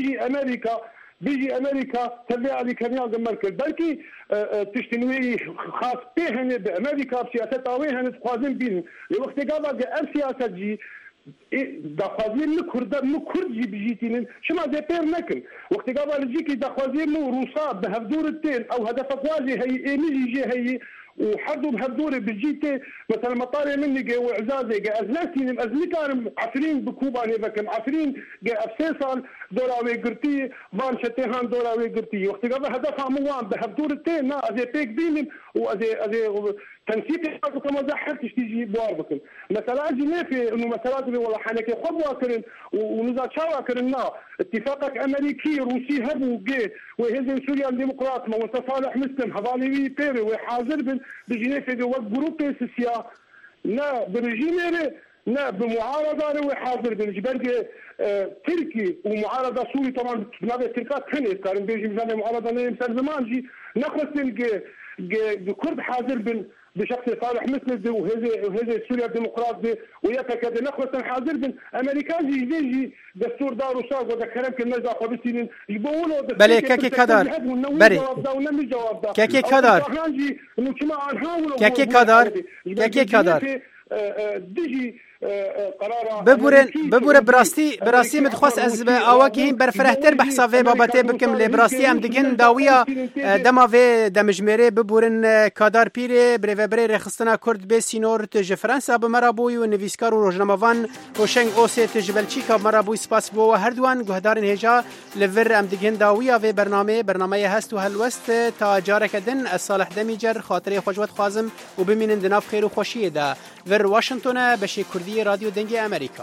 بيجي امريكا تبع لي كنيال المركز بلكي تشتنوي خاص بهن بامريكا بسياسه وين تخوازن بين لوقت قبل السياسه جي دخوازين نكرد جي بيجيتين شما زي بير نكن وقت قبل جيكي دخوازين روسا بهدور التين او هدف واجي هي نيجي جي هي وحدوا بهدور بجيتي مثلا مطاري مني جا وعزازي جا ازلاتين ازلكارم عفرين بكوباني بكم عفرين جا افسيسال دوراوي قرتي فان شتيهان دوراوي قرتي وقت قبل هدفها موان بهدور التين نا ازي بيك بينم وازي تنسيق كما زحرتش تيجي بواربكم مثلا اجي نافي انه مثلا والله حنكي خبوا كرن ونزا شاوا كرنا اتفاقك امريكي روسي هبو جي وهزن سوريا الديمقراط ما وصالح مسلم هذالي بيري وحاضر بجنيف دي وقت جروب سياسيا لا برجيميري لا بمعارضه وحاضر بالجبرجي تركي ومعارضه سوري طبعا نادي تركات ثانيه كان بيجي مثلا معارضه مثل زمان جي نخلص كرد حاضر بشخص صالح مثل وهذا سوريا الديمقراط وياك نخلص حاضر بن امريكان يجي دستور دار وشاق وذا كلام كنا ذا قبسين يبولوا بله كاكي كدار بري كاكي كدار كاكي كدار ديجي ببوره براستی متخواست از آواکی هین برفرهتر بحثا وی بابته بکم لی براستی ام دگن داویا دما وی دمجمره ببورن کادار پیره بری رخصتنا کرد به سینور تج فرانسا بمرابوی و نویسکار و روزنامه‌وان هوشنگ اوسی تج بلژیکا مرابوی سپاس بو هر دوان گهدارن هجا لور ام دگن داویا وی برنامه هست و هلوست تا جارکدن از صالح دمیجر خاطره خوشوت خوازم و ببینن دناف خیر و خوشی ده ور واشنطن بشی کردی رادیو دنگی امریکا.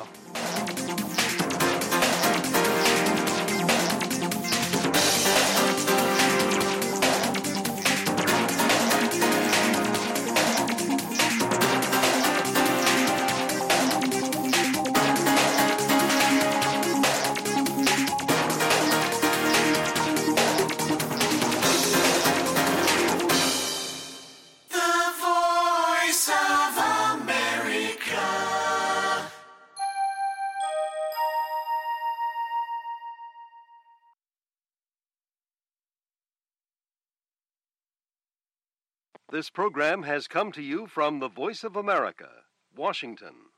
This program has come to you from the Voice of America, Washington.